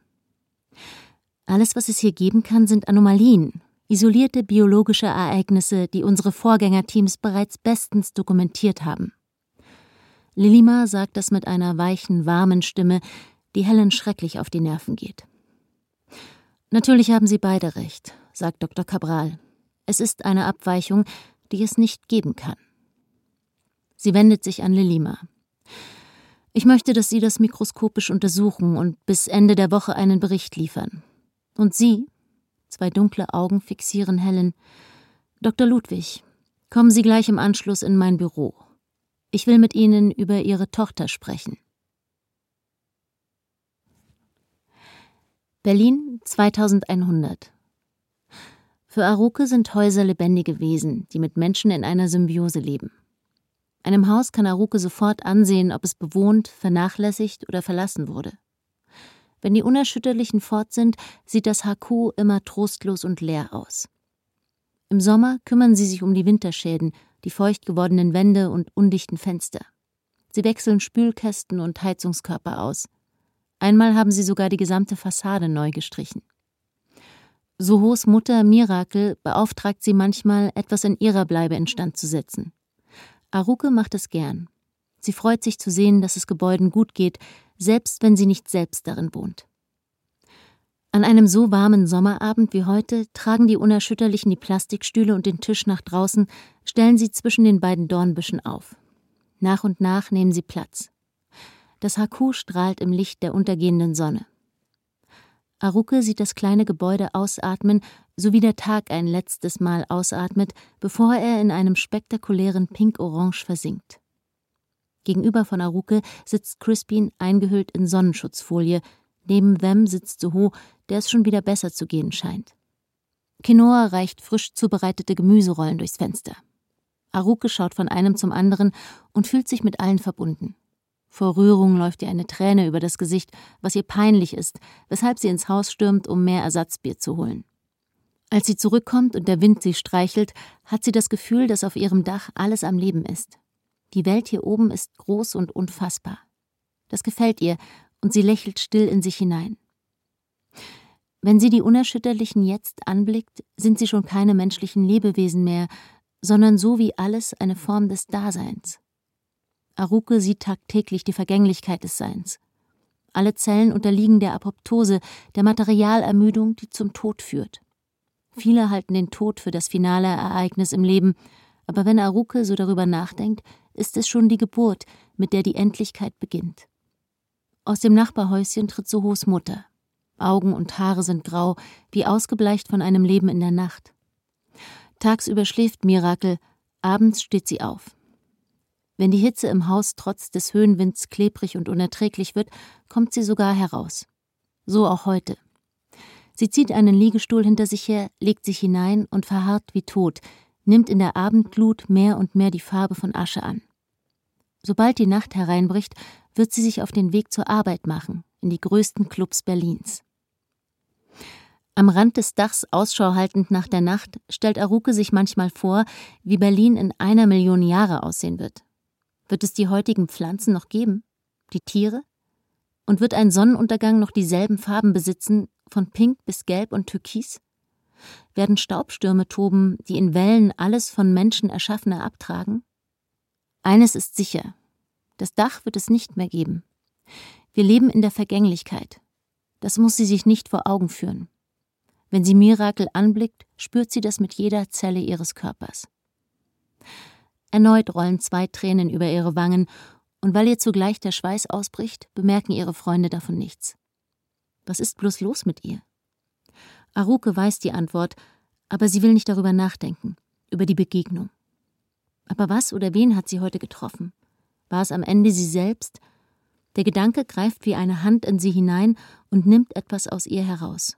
Alles, was es hier geben kann, sind Anomalien, isolierte biologische Ereignisse, die unsere Vorgängerteams bereits bestens dokumentiert haben. Lilima sagt das mit einer weichen, warmen Stimme, die Helen schrecklich auf die Nerven geht. Natürlich haben Sie beide recht, sagt Doktor Cabral. Es ist eine Abweichung, die es nicht geben kann. Sie wendet sich an Lilima. Ich möchte, dass Sie das mikroskopisch untersuchen und bis Ende der Woche einen Bericht liefern. Und Sie, zwei dunkle Augen fixieren Helen, Doktor Ludwig, kommen Sie gleich im Anschluss in mein Büro. Ich will mit Ihnen über Ihre Tochter sprechen. Berlin zweitausendeinhundert. Für Aruke sind Häuser lebendige Wesen, die mit Menschen in einer Symbiose leben. Einem Haus kann Aruke sofort ansehen, ob es bewohnt, vernachlässigt oder verlassen wurde. Wenn die Unerschütterlichen fort sind, sieht das Haku immer trostlos und leer aus. Im Sommer kümmern sie sich um die Winterschäden, die feucht gewordenen Wände und undichten Fenster. Sie wechseln Spülkästen und Heizungskörper aus. Einmal haben sie sogar die gesamte Fassade neu gestrichen. Sohos Mutter Mirakel beauftragt sie manchmal, etwas in ihrer Bleibe instand zu setzen. Aruke macht es gern. Sie freut sich zu sehen, dass es Gebäuden gut geht, selbst wenn sie nicht selbst darin wohnt. An einem so warmen Sommerabend wie heute tragen die Unerschütterlichen die Plastikstühle und den Tisch nach draußen, stellen sie zwischen den beiden Dornbüschen auf. Nach und nach nehmen sie Platz. Das Haku strahlt im Licht der untergehenden Sonne. Aruke sieht das kleine Gebäude ausatmen, so wie der Tag ein letztes Mal ausatmet, bevor er in einem spektakulären Pink-Orange versinkt. Gegenüber von Aruke sitzt Crispin eingehüllt in Sonnenschutzfolie. Neben Them sitzt Soho, der es schon wieder besser zu gehen scheint. Quinoa reicht frisch zubereitete Gemüserollen durchs Fenster. Aruke schaut von einem zum anderen und fühlt sich mit allen verbunden. Vor Rührung läuft ihr eine Träne über das Gesicht, was ihr peinlich ist, weshalb sie ins Haus stürmt, um mehr Ersatzbier zu holen. Als sie zurückkommt und der Wind sie streichelt, hat sie das Gefühl, dass auf ihrem Dach alles am Leben ist. Die Welt hier oben ist groß und unfassbar. Das gefällt ihr, und sie lächelt still in sich hinein. Wenn sie die Unerschütterlichen jetzt anblickt, sind sie schon keine menschlichen Lebewesen mehr, sondern so wie alles eine Form des Daseins. Aruke sieht tagtäglich die Vergänglichkeit des Seins. Alle Zellen unterliegen der Apoptose, der Materialermüdung, die zum Tod führt. Viele halten den Tod für das finale Ereignis im Leben, aber wenn Aruke so darüber nachdenkt, ist es schon die Geburt, mit der die Endlichkeit beginnt. Aus dem Nachbarhäuschen tritt Sohos Mutter. Augen und Haare sind grau, wie ausgebleicht von einem Leben in der Nacht. Tagsüber schläft Mirakel, abends steht sie auf. Wenn die Hitze im Haus trotz des Höhenwinds klebrig und unerträglich wird, kommt sie sogar heraus. So auch heute. Sie zieht einen Liegestuhl hinter sich her, legt sich hinein und verharrt wie tot, nimmt in der Abendglut mehr und mehr die Farbe von Asche an. Sobald die Nacht hereinbricht, wird sie sich auf den Weg zur Arbeit machen, in die größten Clubs Berlins. Am Rand des Dachs Ausschau haltend nach der Nacht, stellt Aruke sich manchmal vor, wie Berlin in einer Million Jahre aussehen wird. Wird es die heutigen Pflanzen noch geben? Die Tiere? Und wird ein Sonnenuntergang noch dieselben Farben besitzen, von Pink bis Gelb und Türkis? Werden Staubstürme toben, die in Wellen alles von Menschen Erschaffene abtragen? Eines ist sicher: Das Dach wird es nicht mehr geben. Wir leben in der Vergänglichkeit. Das muss sie sich nicht vor Augen führen. Wenn sie Mirakel anblickt, spürt sie das mit jeder Zelle ihres Körpers. Erneut rollen zwei Tränen über ihre Wangen, und weil ihr zugleich der Schweiß ausbricht, bemerken ihre Freunde davon nichts. Was ist bloß los mit ihr? Aruke weiß die Antwort, aber sie will nicht darüber nachdenken, über die Begegnung. Aber was oder wen hat sie heute getroffen? War es am Ende sie selbst? Der Gedanke greift wie eine Hand in sie hinein und nimmt etwas aus ihr heraus.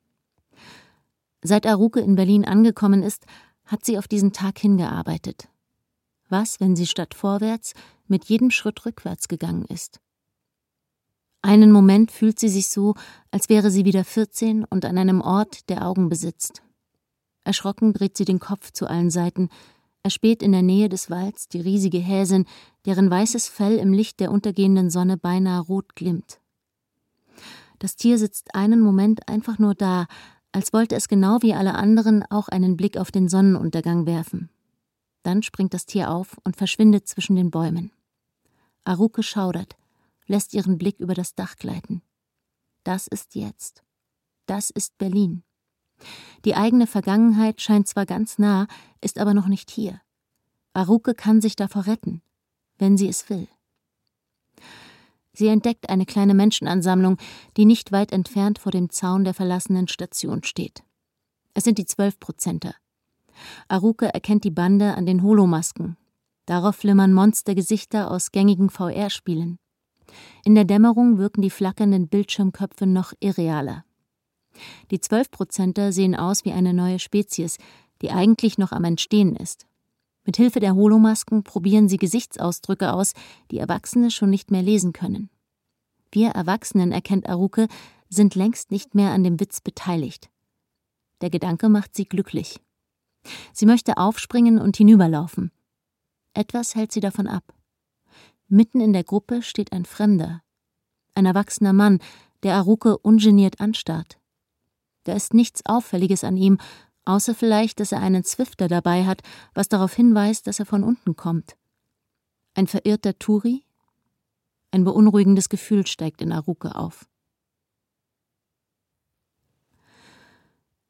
Seit Aruke in Berlin angekommen ist, hat sie auf diesen Tag hingearbeitet. Was, wenn sie statt vorwärts mit jedem Schritt rückwärts gegangen ist? Einen Moment fühlt sie sich so, als wäre sie wieder vierzehn und an einem Ort, der Augen besitzt. Erschrocken dreht sie den Kopf zu allen Seiten, erspäht in der Nähe des Walds die riesige Häsin, deren weißes Fell im Licht der untergehenden Sonne beinahe rot glimmt. Das Tier sitzt einen Moment einfach nur da, als wollte es genau wie alle anderen auch einen Blick auf den Sonnenuntergang werfen. Dann springt das Tier auf und verschwindet zwischen den Bäumen. Aruke schaudert, lässt ihren Blick über das Dach gleiten. Das ist jetzt. Das ist Berlin. Die eigene Vergangenheit scheint zwar ganz nah, ist aber noch nicht hier. Aruke kann sich davor retten, wenn sie es will. Sie entdeckt eine kleine Menschenansammlung, die nicht weit entfernt vor dem Zaun der verlassenen Station steht. Es sind die Zwölfprozenter. Aruke erkennt die Bande an den Holomasken. Darauf flimmern Monstergesichter aus gängigen V R-Spielen. In der Dämmerung wirken die flackernden Bildschirmköpfe noch irrealer. Die Zwölfprozenter sehen aus wie eine neue Spezies, die eigentlich noch am Entstehen ist. Mit Hilfe der Holomasken probieren sie Gesichtsausdrücke aus, die Erwachsene schon nicht mehr lesen können. Wir Erwachsenen, erkennt Aruke, sind längst nicht mehr an dem Witz beteiligt. Der Gedanke macht sie glücklich. Sie möchte aufspringen und hinüberlaufen. Etwas hält sie davon ab. Mitten in der Gruppe steht ein Fremder. Ein erwachsener Mann, der Aruke ungeniert anstarrt. Da ist nichts Auffälliges an ihm, außer vielleicht, dass er einen Zwifter dabei hat, was darauf hinweist, dass er von unten kommt. Ein verirrter Touri? Ein beunruhigendes Gefühl steigt in Aruke auf.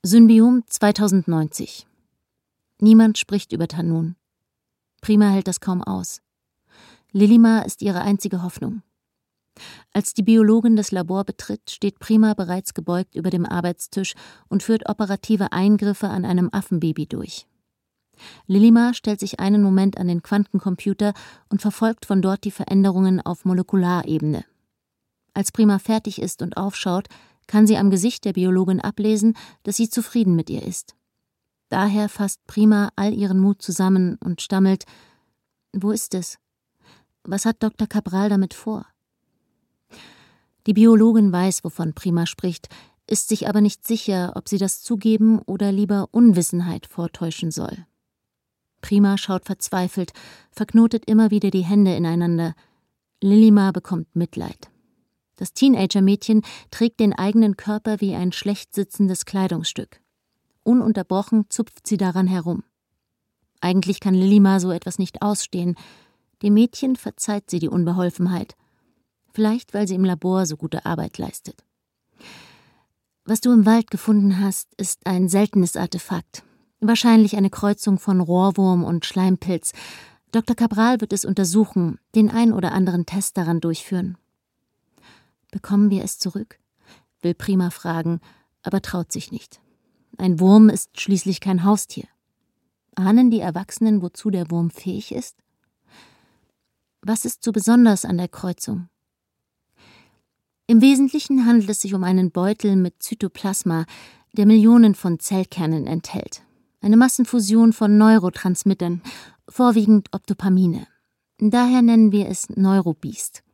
Synbiom zweitausendneunzig. Niemand spricht über Tanun. Prima hält das kaum aus. Lillimar ist ihre einzige Hoffnung. Als die Biologin das Labor betritt, steht Prima bereits gebeugt über dem Arbeitstisch und führt operative Eingriffe an einem Affenbaby durch. Lillimar stellt sich einen Moment an den Quantencomputer und verfolgt von dort die Veränderungen auf Molekularebene. Als Prima fertig ist und aufschaut, kann sie am Gesicht der Biologin ablesen, dass sie zufrieden mit ihr ist. Daher fasst Prima all ihren Mut zusammen und stammelt: »Wo ist es? Was hat Doktor Cabral damit vor?« Die Biologin weiß, wovon Prima spricht, ist sich aber nicht sicher, ob sie das zugeben oder lieber Unwissenheit vortäuschen soll. Prima schaut verzweifelt, verknotet immer wieder die Hände ineinander. Lillimar bekommt Mitleid. Das Teenager-Mädchen trägt den eigenen Körper wie ein schlecht sitzendes Kleidungsstück. Ununterbrochen zupft sie daran herum. Eigentlich kann Lillimar so etwas nicht ausstehen. Dem Mädchen verzeiht sie die Unbeholfenheit. Vielleicht, weil sie im Labor so gute Arbeit leistet. Was du im Wald gefunden hast, ist ein seltenes Artefakt. Wahrscheinlich eine Kreuzung von Rohrwurm und Schleimpilz. Doktor Cabral wird es untersuchen, den ein oder anderen Test daran durchführen. »Bekommen wir es zurück?« will Prima fragen, aber traut sich nicht. Ein Wurm ist schließlich kein Haustier. Ahnen die Erwachsenen, wozu der Wurm fähig ist? Was ist so besonders an der Kreuzung? Im Wesentlichen handelt es sich um einen Beutel mit Zytoplasma, der Millionen von Zellkernen enthält. Eine Massenfusion von Neurotransmittern, vorwiegend Optopamine. Daher nennen wir es Neurobiest.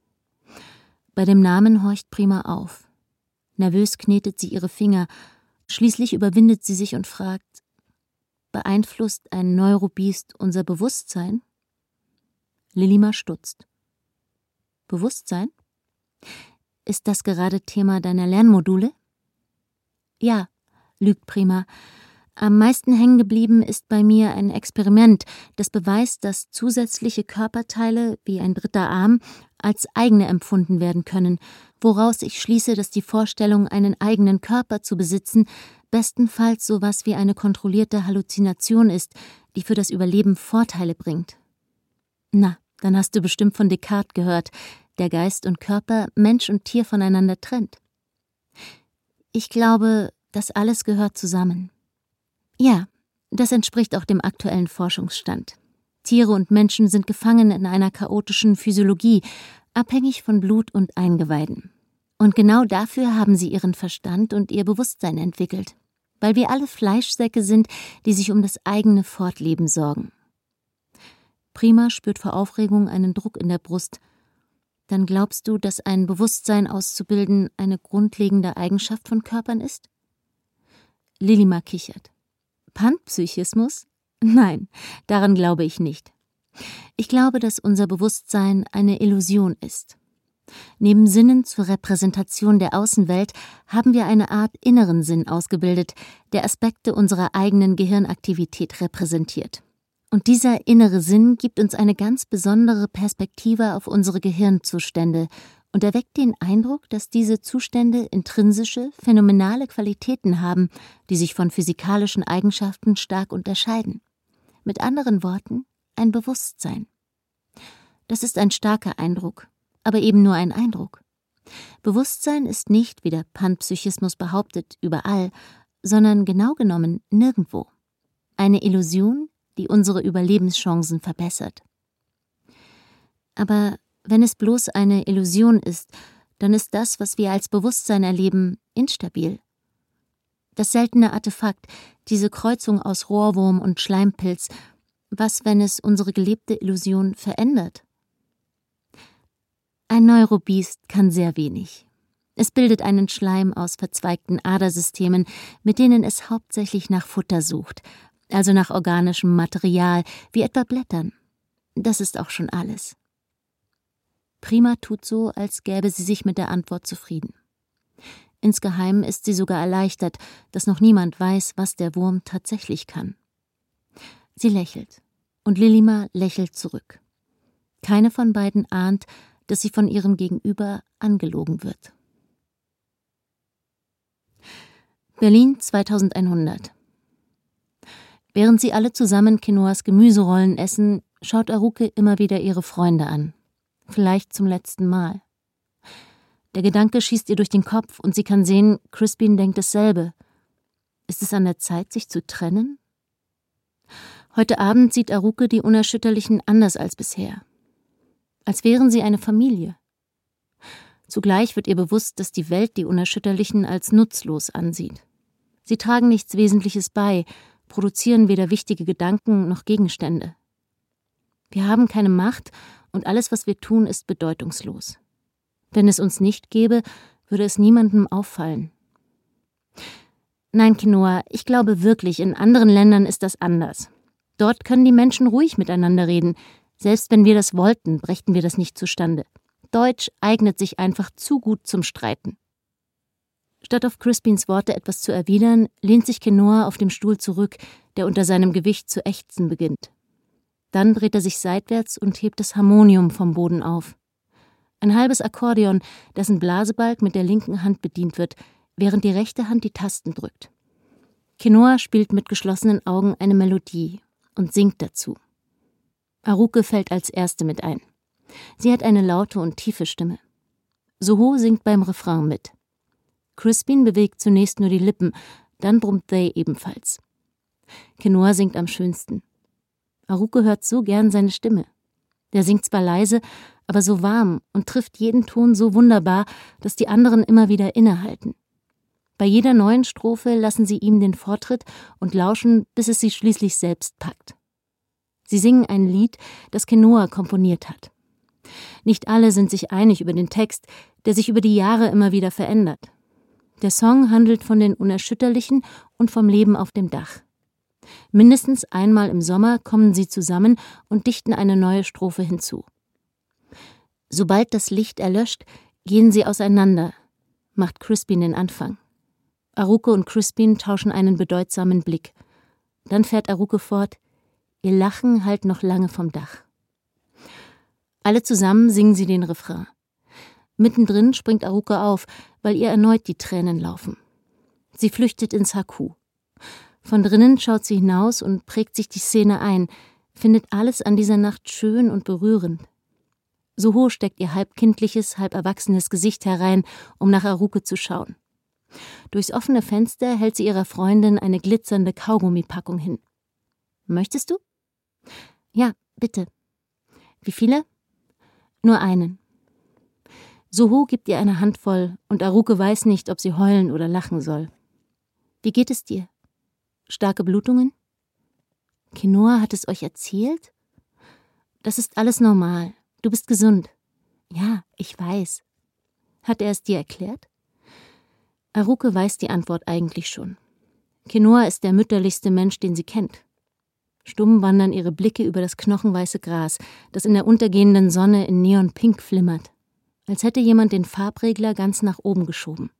Bei dem Namen horcht Prima auf. Nervös knetet sie ihre Finger. Schließlich überwindet sie sich und fragt: Beeinflusst ein Neurobiest unser Bewusstsein? Lillimar stutzt. Bewusstsein? Ist das gerade Thema deiner Lernmodule? Ja, lügt Prima. Am meisten hängen geblieben ist bei mir ein Experiment, das beweist, dass zusätzliche Körperteile, wie ein dritter Arm, als eigene empfunden werden können, woraus ich schließe, dass die Vorstellung, einen eigenen Körper zu besitzen, bestenfalls sowas wie eine kontrollierte Halluzination ist, die für das Überleben Vorteile bringt. Na, dann hast du bestimmt von Descartes gehört, der Geist und Körper, Mensch und Tier voneinander trennt. Ich glaube, das alles gehört zusammen. Ja, das entspricht auch dem aktuellen Forschungsstand. Tiere und Menschen sind gefangen in einer chaotischen Physiologie, abhängig von Blut und Eingeweiden. Und genau dafür haben sie ihren Verstand und ihr Bewusstsein entwickelt, weil wir alle Fleischsäcke sind, die sich um das eigene Fortleben sorgen. Prima spürt vor Aufregung einen Druck in der Brust. Dann glaubst du, dass ein Bewusstsein auszubilden eine grundlegende Eigenschaft von Körpern ist? Lillimar kichert. Panpsychismus? Nein, daran glaube ich nicht. Ich glaube, dass unser Bewusstsein eine Illusion ist. Neben Sinnen zur Repräsentation der Außenwelt haben wir eine Art inneren Sinn ausgebildet, der Aspekte unserer eigenen Gehirnaktivität repräsentiert. Und dieser innere Sinn gibt uns eine ganz besondere Perspektive auf unsere Gehirnzustände und erweckt den Eindruck, dass diese Zustände intrinsische, phänomenale Qualitäten haben, die sich von physikalischen Eigenschaften stark unterscheiden. Mit anderen Worten, ein Bewusstsein. Das ist ein starker Eindruck, aber eben nur ein Eindruck. Bewusstsein ist nicht, wie der Panpsychismus behauptet, überall, sondern genau genommen nirgendwo. Eine Illusion, die unsere Überlebenschancen verbessert. Aber wenn es bloß eine Illusion ist, dann ist das, was wir als Bewusstsein erleben, instabil. Das seltene Artefakt, diese Kreuzung aus Rohrwurm und Schleimpilz, was, wenn es unsere gelebte Illusion verändert? Ein Neurobiest kann sehr wenig. Es bildet einen Schleim aus verzweigten Adersystemen, mit denen es hauptsächlich nach Futter sucht, also nach organischem Material, wie etwa Blättern. Das ist auch schon alles. Prima tut so, als gäbe sie sich mit der Antwort zufrieden. Insgeheim ist sie sogar erleichtert, dass noch niemand weiß, was der Wurm tatsächlich kann. Sie lächelt, und Lillimar lächelt zurück. Keine von beiden ahnt, dass sie von ihrem Gegenüber angelogen wird. Berlin zweitausendeinhundert. Während sie alle zusammen Quinoas Gemüserollen essen, schaut Aruke immer wieder ihre Freunde an. Vielleicht zum letzten Mal. Der Gedanke schießt ihr durch den Kopf und sie kann sehen, Crispin denkt dasselbe. Ist es an der Zeit, sich zu trennen? Heute Abend sieht Aruke die Unerschütterlichen anders als bisher. Als wären sie eine Familie. Zugleich wird ihr bewusst, dass die Welt die Unerschütterlichen als nutzlos ansieht. Sie tragen nichts Wesentliches bei, produzieren weder wichtige Gedanken noch Gegenstände. Wir haben keine Macht und alles, was wir tun, ist bedeutungslos. Wenn es uns nicht gäbe, würde es niemandem auffallen. Nein, Quinoa, ich glaube wirklich, in anderen Ländern ist das anders. Dort können die Menschen ruhig miteinander reden. Selbst wenn wir das wollten, brächten wir das nicht zustande. Deutsch eignet sich einfach zu gut zum Streiten. Statt auf Crispins Worte etwas zu erwidern, lehnt sich Quinoa auf dem Stuhl zurück, der unter seinem Gewicht zu ächzen beginnt. Dann dreht er sich seitwärts und hebt das Harmonium vom Boden auf. Ein halbes Akkordeon, dessen Blasebalg mit der linken Hand bedient wird, während die rechte Hand die Tasten drückt. Quinoa spielt mit geschlossenen Augen eine Melodie und singt dazu. Aruke fällt als Erste mit ein. Sie hat eine laute und tiefe Stimme. Soho singt beim Refrain mit. Crispin bewegt zunächst nur die Lippen, dann brummt They ebenfalls. Quinoa singt am schönsten. Aruke hört so gern seine Stimme. Der singt zwar leise, aber so warm und trifft jeden Ton so wunderbar, dass die anderen immer wieder innehalten. Bei jeder neuen Strophe lassen sie ihm den Vortritt und lauschen, bis es sie schließlich selbst packt. Sie singen ein Lied, das Quinoa komponiert hat. Nicht alle sind sich einig über den Text, der sich über die Jahre immer wieder verändert. Der Song handelt von den Unerschütterlichen und vom Leben auf dem Dach. Mindestens einmal im Sommer kommen sie zusammen und dichten eine neue Strophe hinzu. Sobald das Licht erlöscht, gehen sie auseinander, macht Crispin den Anfang. Aruke und Crispin tauschen einen bedeutsamen Blick. Dann fährt Aruke fort, ihr Lachen hallt noch lange vom Dach. Alle zusammen singen sie den Refrain. Mittendrin springt Aruke auf, weil ihr erneut die Tränen laufen. Sie flüchtet ins Haku. Von drinnen schaut sie hinaus und prägt sich die Szene ein, findet alles an dieser Nacht schön und berührend. Soho steckt ihr halb kindliches, halb erwachsenes Gesicht herein, um nach Aruke zu schauen. Durchs offene Fenster hält sie ihrer Freundin eine glitzernde Kaugummipackung hin. »Möchtest du?« »Ja, bitte.« »Wie viele?« »Nur einen.« Soho gibt ihr eine Handvoll und Aruke weiß nicht, ob sie heulen oder lachen soll. »Wie geht es dir? Starke Blutungen?« »Quinoa hat es euch erzählt?« »Das ist alles normal. Du bist gesund.« »Ja, ich weiß.« »Hat er es dir erklärt?« Aruke weiß die Antwort eigentlich schon. Quinoa ist der mütterlichste Mensch, den sie kennt. Stumm wandern ihre Blicke über das knochenweiße Gras, das in der untergehenden Sonne in Neonpink flimmert, als hätte jemand den Farbregler ganz nach oben geschoben.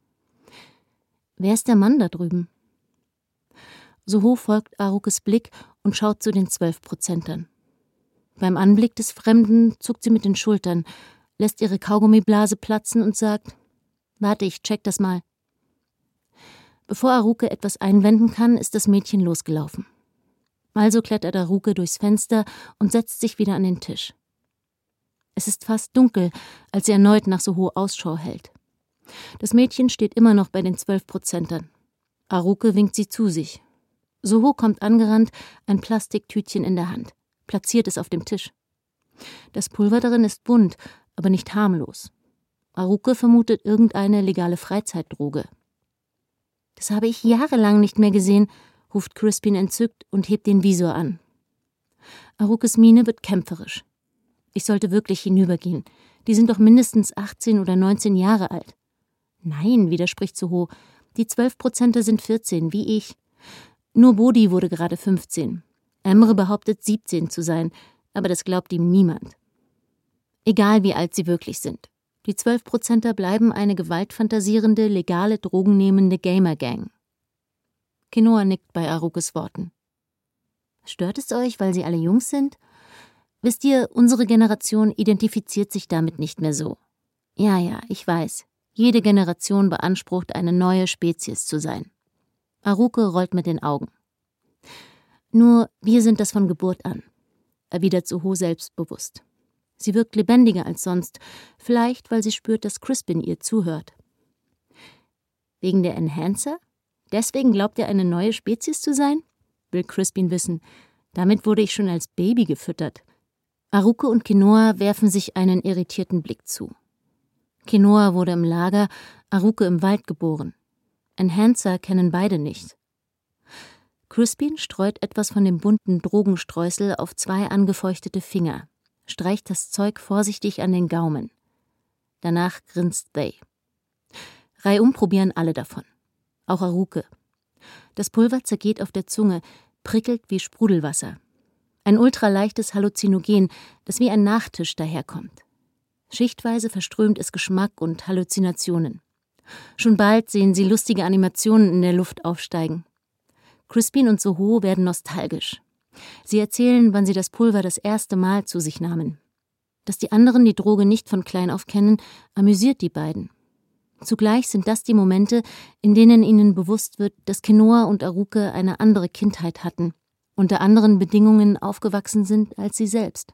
»Wer ist der Mann da drüben?« Soho folgt Arukes Blick und schaut zu den Zwölfprozentern. Beim Anblick des Fremden zuckt sie mit den Schultern, lässt ihre Kaugummiblase platzen und sagt, »Warte, ich check das mal.« Bevor Aruke etwas einwenden kann, ist das Mädchen losgelaufen. Also klettert Aruke durchs Fenster und setzt sich wieder an den Tisch. Es ist fast dunkel, als sie erneut nach Soho Ausschau hält. Das Mädchen steht immer noch bei den Zwölfprozentern. Aruke winkt sie zu sich. Soho kommt angerannt, ein Plastiktütchen in der Hand, platziert es auf dem Tisch. Das Pulver darin ist bunt, aber nicht harmlos. Aruke vermutet irgendeine legale Freizeitdroge. »Das habe ich jahrelang nicht mehr gesehen«, ruft Crispin entzückt und hebt den Visor an. Arukes Miene wird kämpferisch. »Ich sollte wirklich hinübergehen. Die sind doch mindestens achtzehn oder neunzehn Jahre alt.« »Nein«, widerspricht Soho, »die Zwölfprozenter sind vierzehn, wie ich. Nur Bodhi wurde gerade fünfzehn. Emre behauptet, siebzehn zu sein, aber das glaubt ihm niemand. Egal wie alt sie wirklich sind. Die Zwölfprozenter bleiben eine gewaltfantasierende, legale, drogennehmende Gamer-Gang.« Quinoa nickt bei Arukes Worten. »Stört es euch, weil sie alle Jungs sind? Wisst ihr, unsere Generation identifiziert sich damit nicht mehr so. Ja, ja, ich weiß. Jede Generation beansprucht, eine neue Spezies zu sein. Aruke rollt mit den Augen. Nur wir sind das von Geburt an, erwidert Suho selbstbewusst. Sie wirkt lebendiger als sonst, vielleicht weil sie spürt, dass Crispin ihr zuhört. Wegen der Enhancer? Deswegen glaubt ihr, eine neue Spezies zu sein? Will Crispin wissen. Damit wurde ich schon als Baby gefüttert. Aruke und Quinoa werfen sich einen irritierten Blick zu. Quinoa wurde im Lager, Aruke im Wald geboren. Enhancer kennen beide nicht. Crispin streut etwas von dem bunten Drogenstreusel auf zwei angefeuchtete Finger, streicht das Zeug vorsichtig an den Gaumen. Danach grinst They. Reihum probieren alle davon. Auch Aruke. Das Pulver zergeht auf der Zunge, prickelt wie Sprudelwasser. Ein ultraleichtes Halluzinogen, das wie ein Nachtisch daherkommt. Schichtweise verströmt es Geschmack und Halluzinationen. Schon bald sehen sie lustige Animationen in der Luft aufsteigen. Crispin und Suho werden nostalgisch. Sie erzählen, wann sie das Pulver das erste Mal zu sich nahmen. Dass die anderen die Droge nicht von klein auf kennen, amüsiert die beiden. Zugleich sind das die Momente, in denen ihnen bewusst wird, dass Quinoa und Aruke eine andere Kindheit hatten, unter anderen Bedingungen aufgewachsen sind als sie selbst.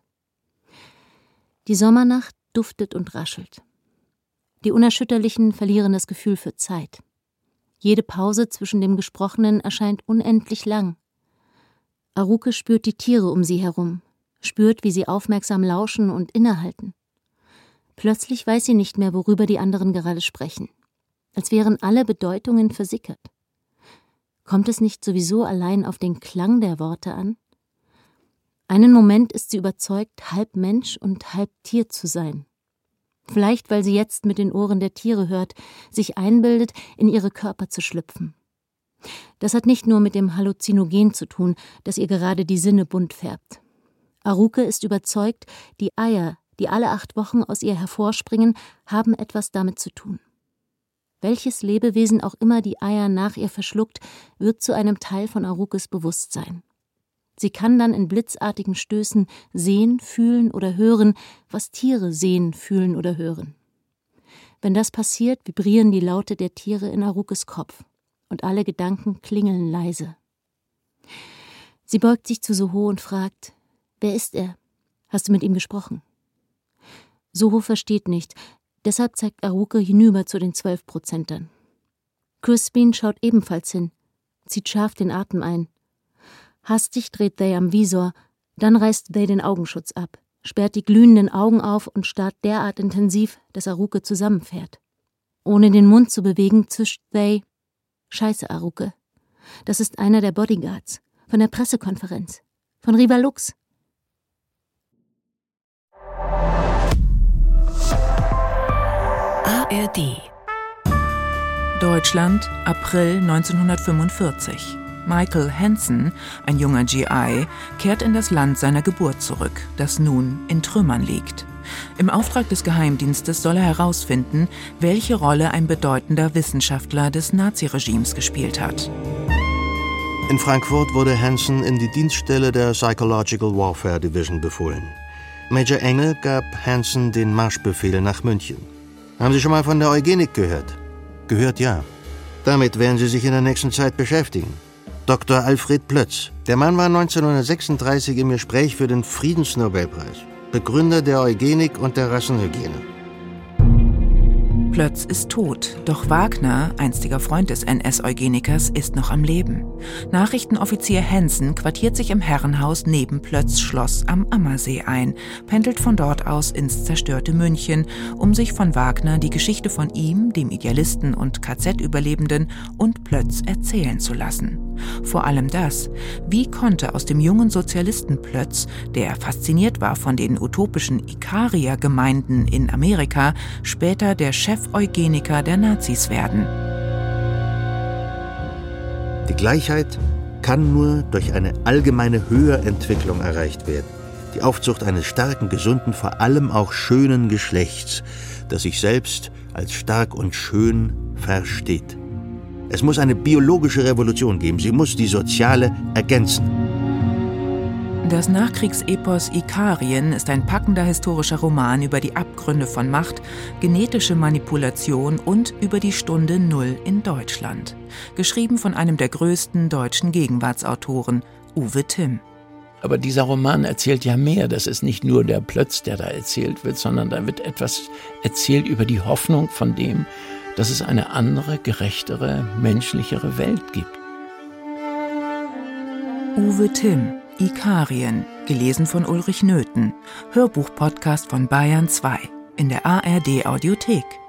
Die Sommernacht duftet und raschelt. Die Unerschütterlichen verlieren das Gefühl für Zeit. Jede Pause zwischen dem Gesprochenen erscheint unendlich lang. Aruke spürt die Tiere um sie herum, spürt, wie sie aufmerksam lauschen und innehalten. Plötzlich weiß sie nicht mehr, worüber die anderen gerade sprechen, als wären alle Bedeutungen versickert. Kommt es nicht sowieso allein auf den Klang der Worte an? Einen Moment ist sie überzeugt, halb Mensch und halb Tier zu sein. Vielleicht, weil sie jetzt mit den Ohren der Tiere hört, sich einbildet, in ihre Körper zu schlüpfen. Das hat nicht nur mit dem Halluzinogen zu tun, das ihr gerade die Sinne bunt färbt. Aruke ist überzeugt, die Eier, die alle acht Wochen aus ihr hervorspringen, haben etwas damit zu tun. Welches Lebewesen auch immer die Eier nach ihr verschluckt, wird zu einem Teil von Arukes Bewusstsein. Sie kann dann in blitzartigen Stößen sehen, fühlen oder hören, was Tiere sehen, fühlen oder hören. Wenn das passiert, vibrieren die Laute der Tiere in Arukes Kopf und alle Gedanken klingeln leise. Sie beugt sich zu Suho und fragt, wer ist er? Hast du mit ihm gesprochen? Suho versteht nicht, deshalb zeigt Aruke hinüber zu den zwölf Prozentern. Crispin schaut ebenfalls hin, zieht scharf den Atem ein. Hastig dreht They am Visor, dann reißt They den Augenschutz ab, sperrt die glühenden Augen auf und starrt derart intensiv, dass Aruke zusammenfährt. Ohne den Mund zu bewegen, zischt They, »Scheiße, Aruke, das ist einer der Bodyguards, von der Pressekonferenz, von Rivalux.« A R D. Deutschland, April neunzehnhundertfünfundvierzig. Michael Hansen, ein junger G I, kehrt in das Land seiner Geburt zurück, das nun in Trümmern liegt. Im Auftrag des Geheimdienstes soll er herausfinden, welche Rolle ein bedeutender Wissenschaftler des Naziregimes gespielt hat. In Frankfurt wurde Hansen in die Dienststelle der Psychological Warfare Division befohlen. Major Engel gab Hansen den Marschbefehl nach München. Haben Sie schon mal von der Eugenik gehört? Gehört, ja. Damit werden Sie sich in der nächsten Zeit beschäftigen. Doktor Alfred Plötz. Der Mann war neunzehnhundertsechsunddreißig im Gespräch für den Friedensnobelpreis. Begründer der Eugenik und der Rassenhygiene. Plötz ist tot, doch Wagner, einstiger Freund des N S-Eugenikers, ist noch am Leben. Nachrichtenoffizier Hansen quartiert sich im Herrenhaus neben Plötz Schloss am Ammersee ein, pendelt von dort aus ins zerstörte München, um sich von Wagner die Geschichte von ihm, dem Idealisten und K Z-Überlebenden, und Plötz erzählen zu lassen. Vor allem das, wie konnte aus dem jungen Sozialisten Plötz, der fasziniert war von den utopischen Ikarier-Gemeinden in Amerika, später der Chef-Eugeniker der Nazis werden? Die Gleichheit kann nur durch eine allgemeine Höherentwicklung erreicht werden. Die Aufzucht eines starken, gesunden, vor allem auch schönen Geschlechts, das sich selbst als stark und schön versteht. Es muss eine biologische Revolution geben, sie muss die soziale ergänzen. Das Nachkriegsepos Ikarien ist ein packender historischer Roman über die Abgründe von Macht, genetische Manipulation und über die Stunde Null in Deutschland. Geschrieben von einem der größten deutschen Gegenwartsautoren, Uwe Timm. Aber dieser Roman erzählt ja mehr. Das ist nicht nur der Plötz, der da erzählt wird, sondern da wird etwas erzählt über die Hoffnung von dem, dass es eine andere, gerechtere, menschlichere Welt gibt. Uwe Timm, Ikarien, gelesen von Ulrich Nöthen. Hörbuch-Podcast von Bayern zwei in der A R D Audiothek.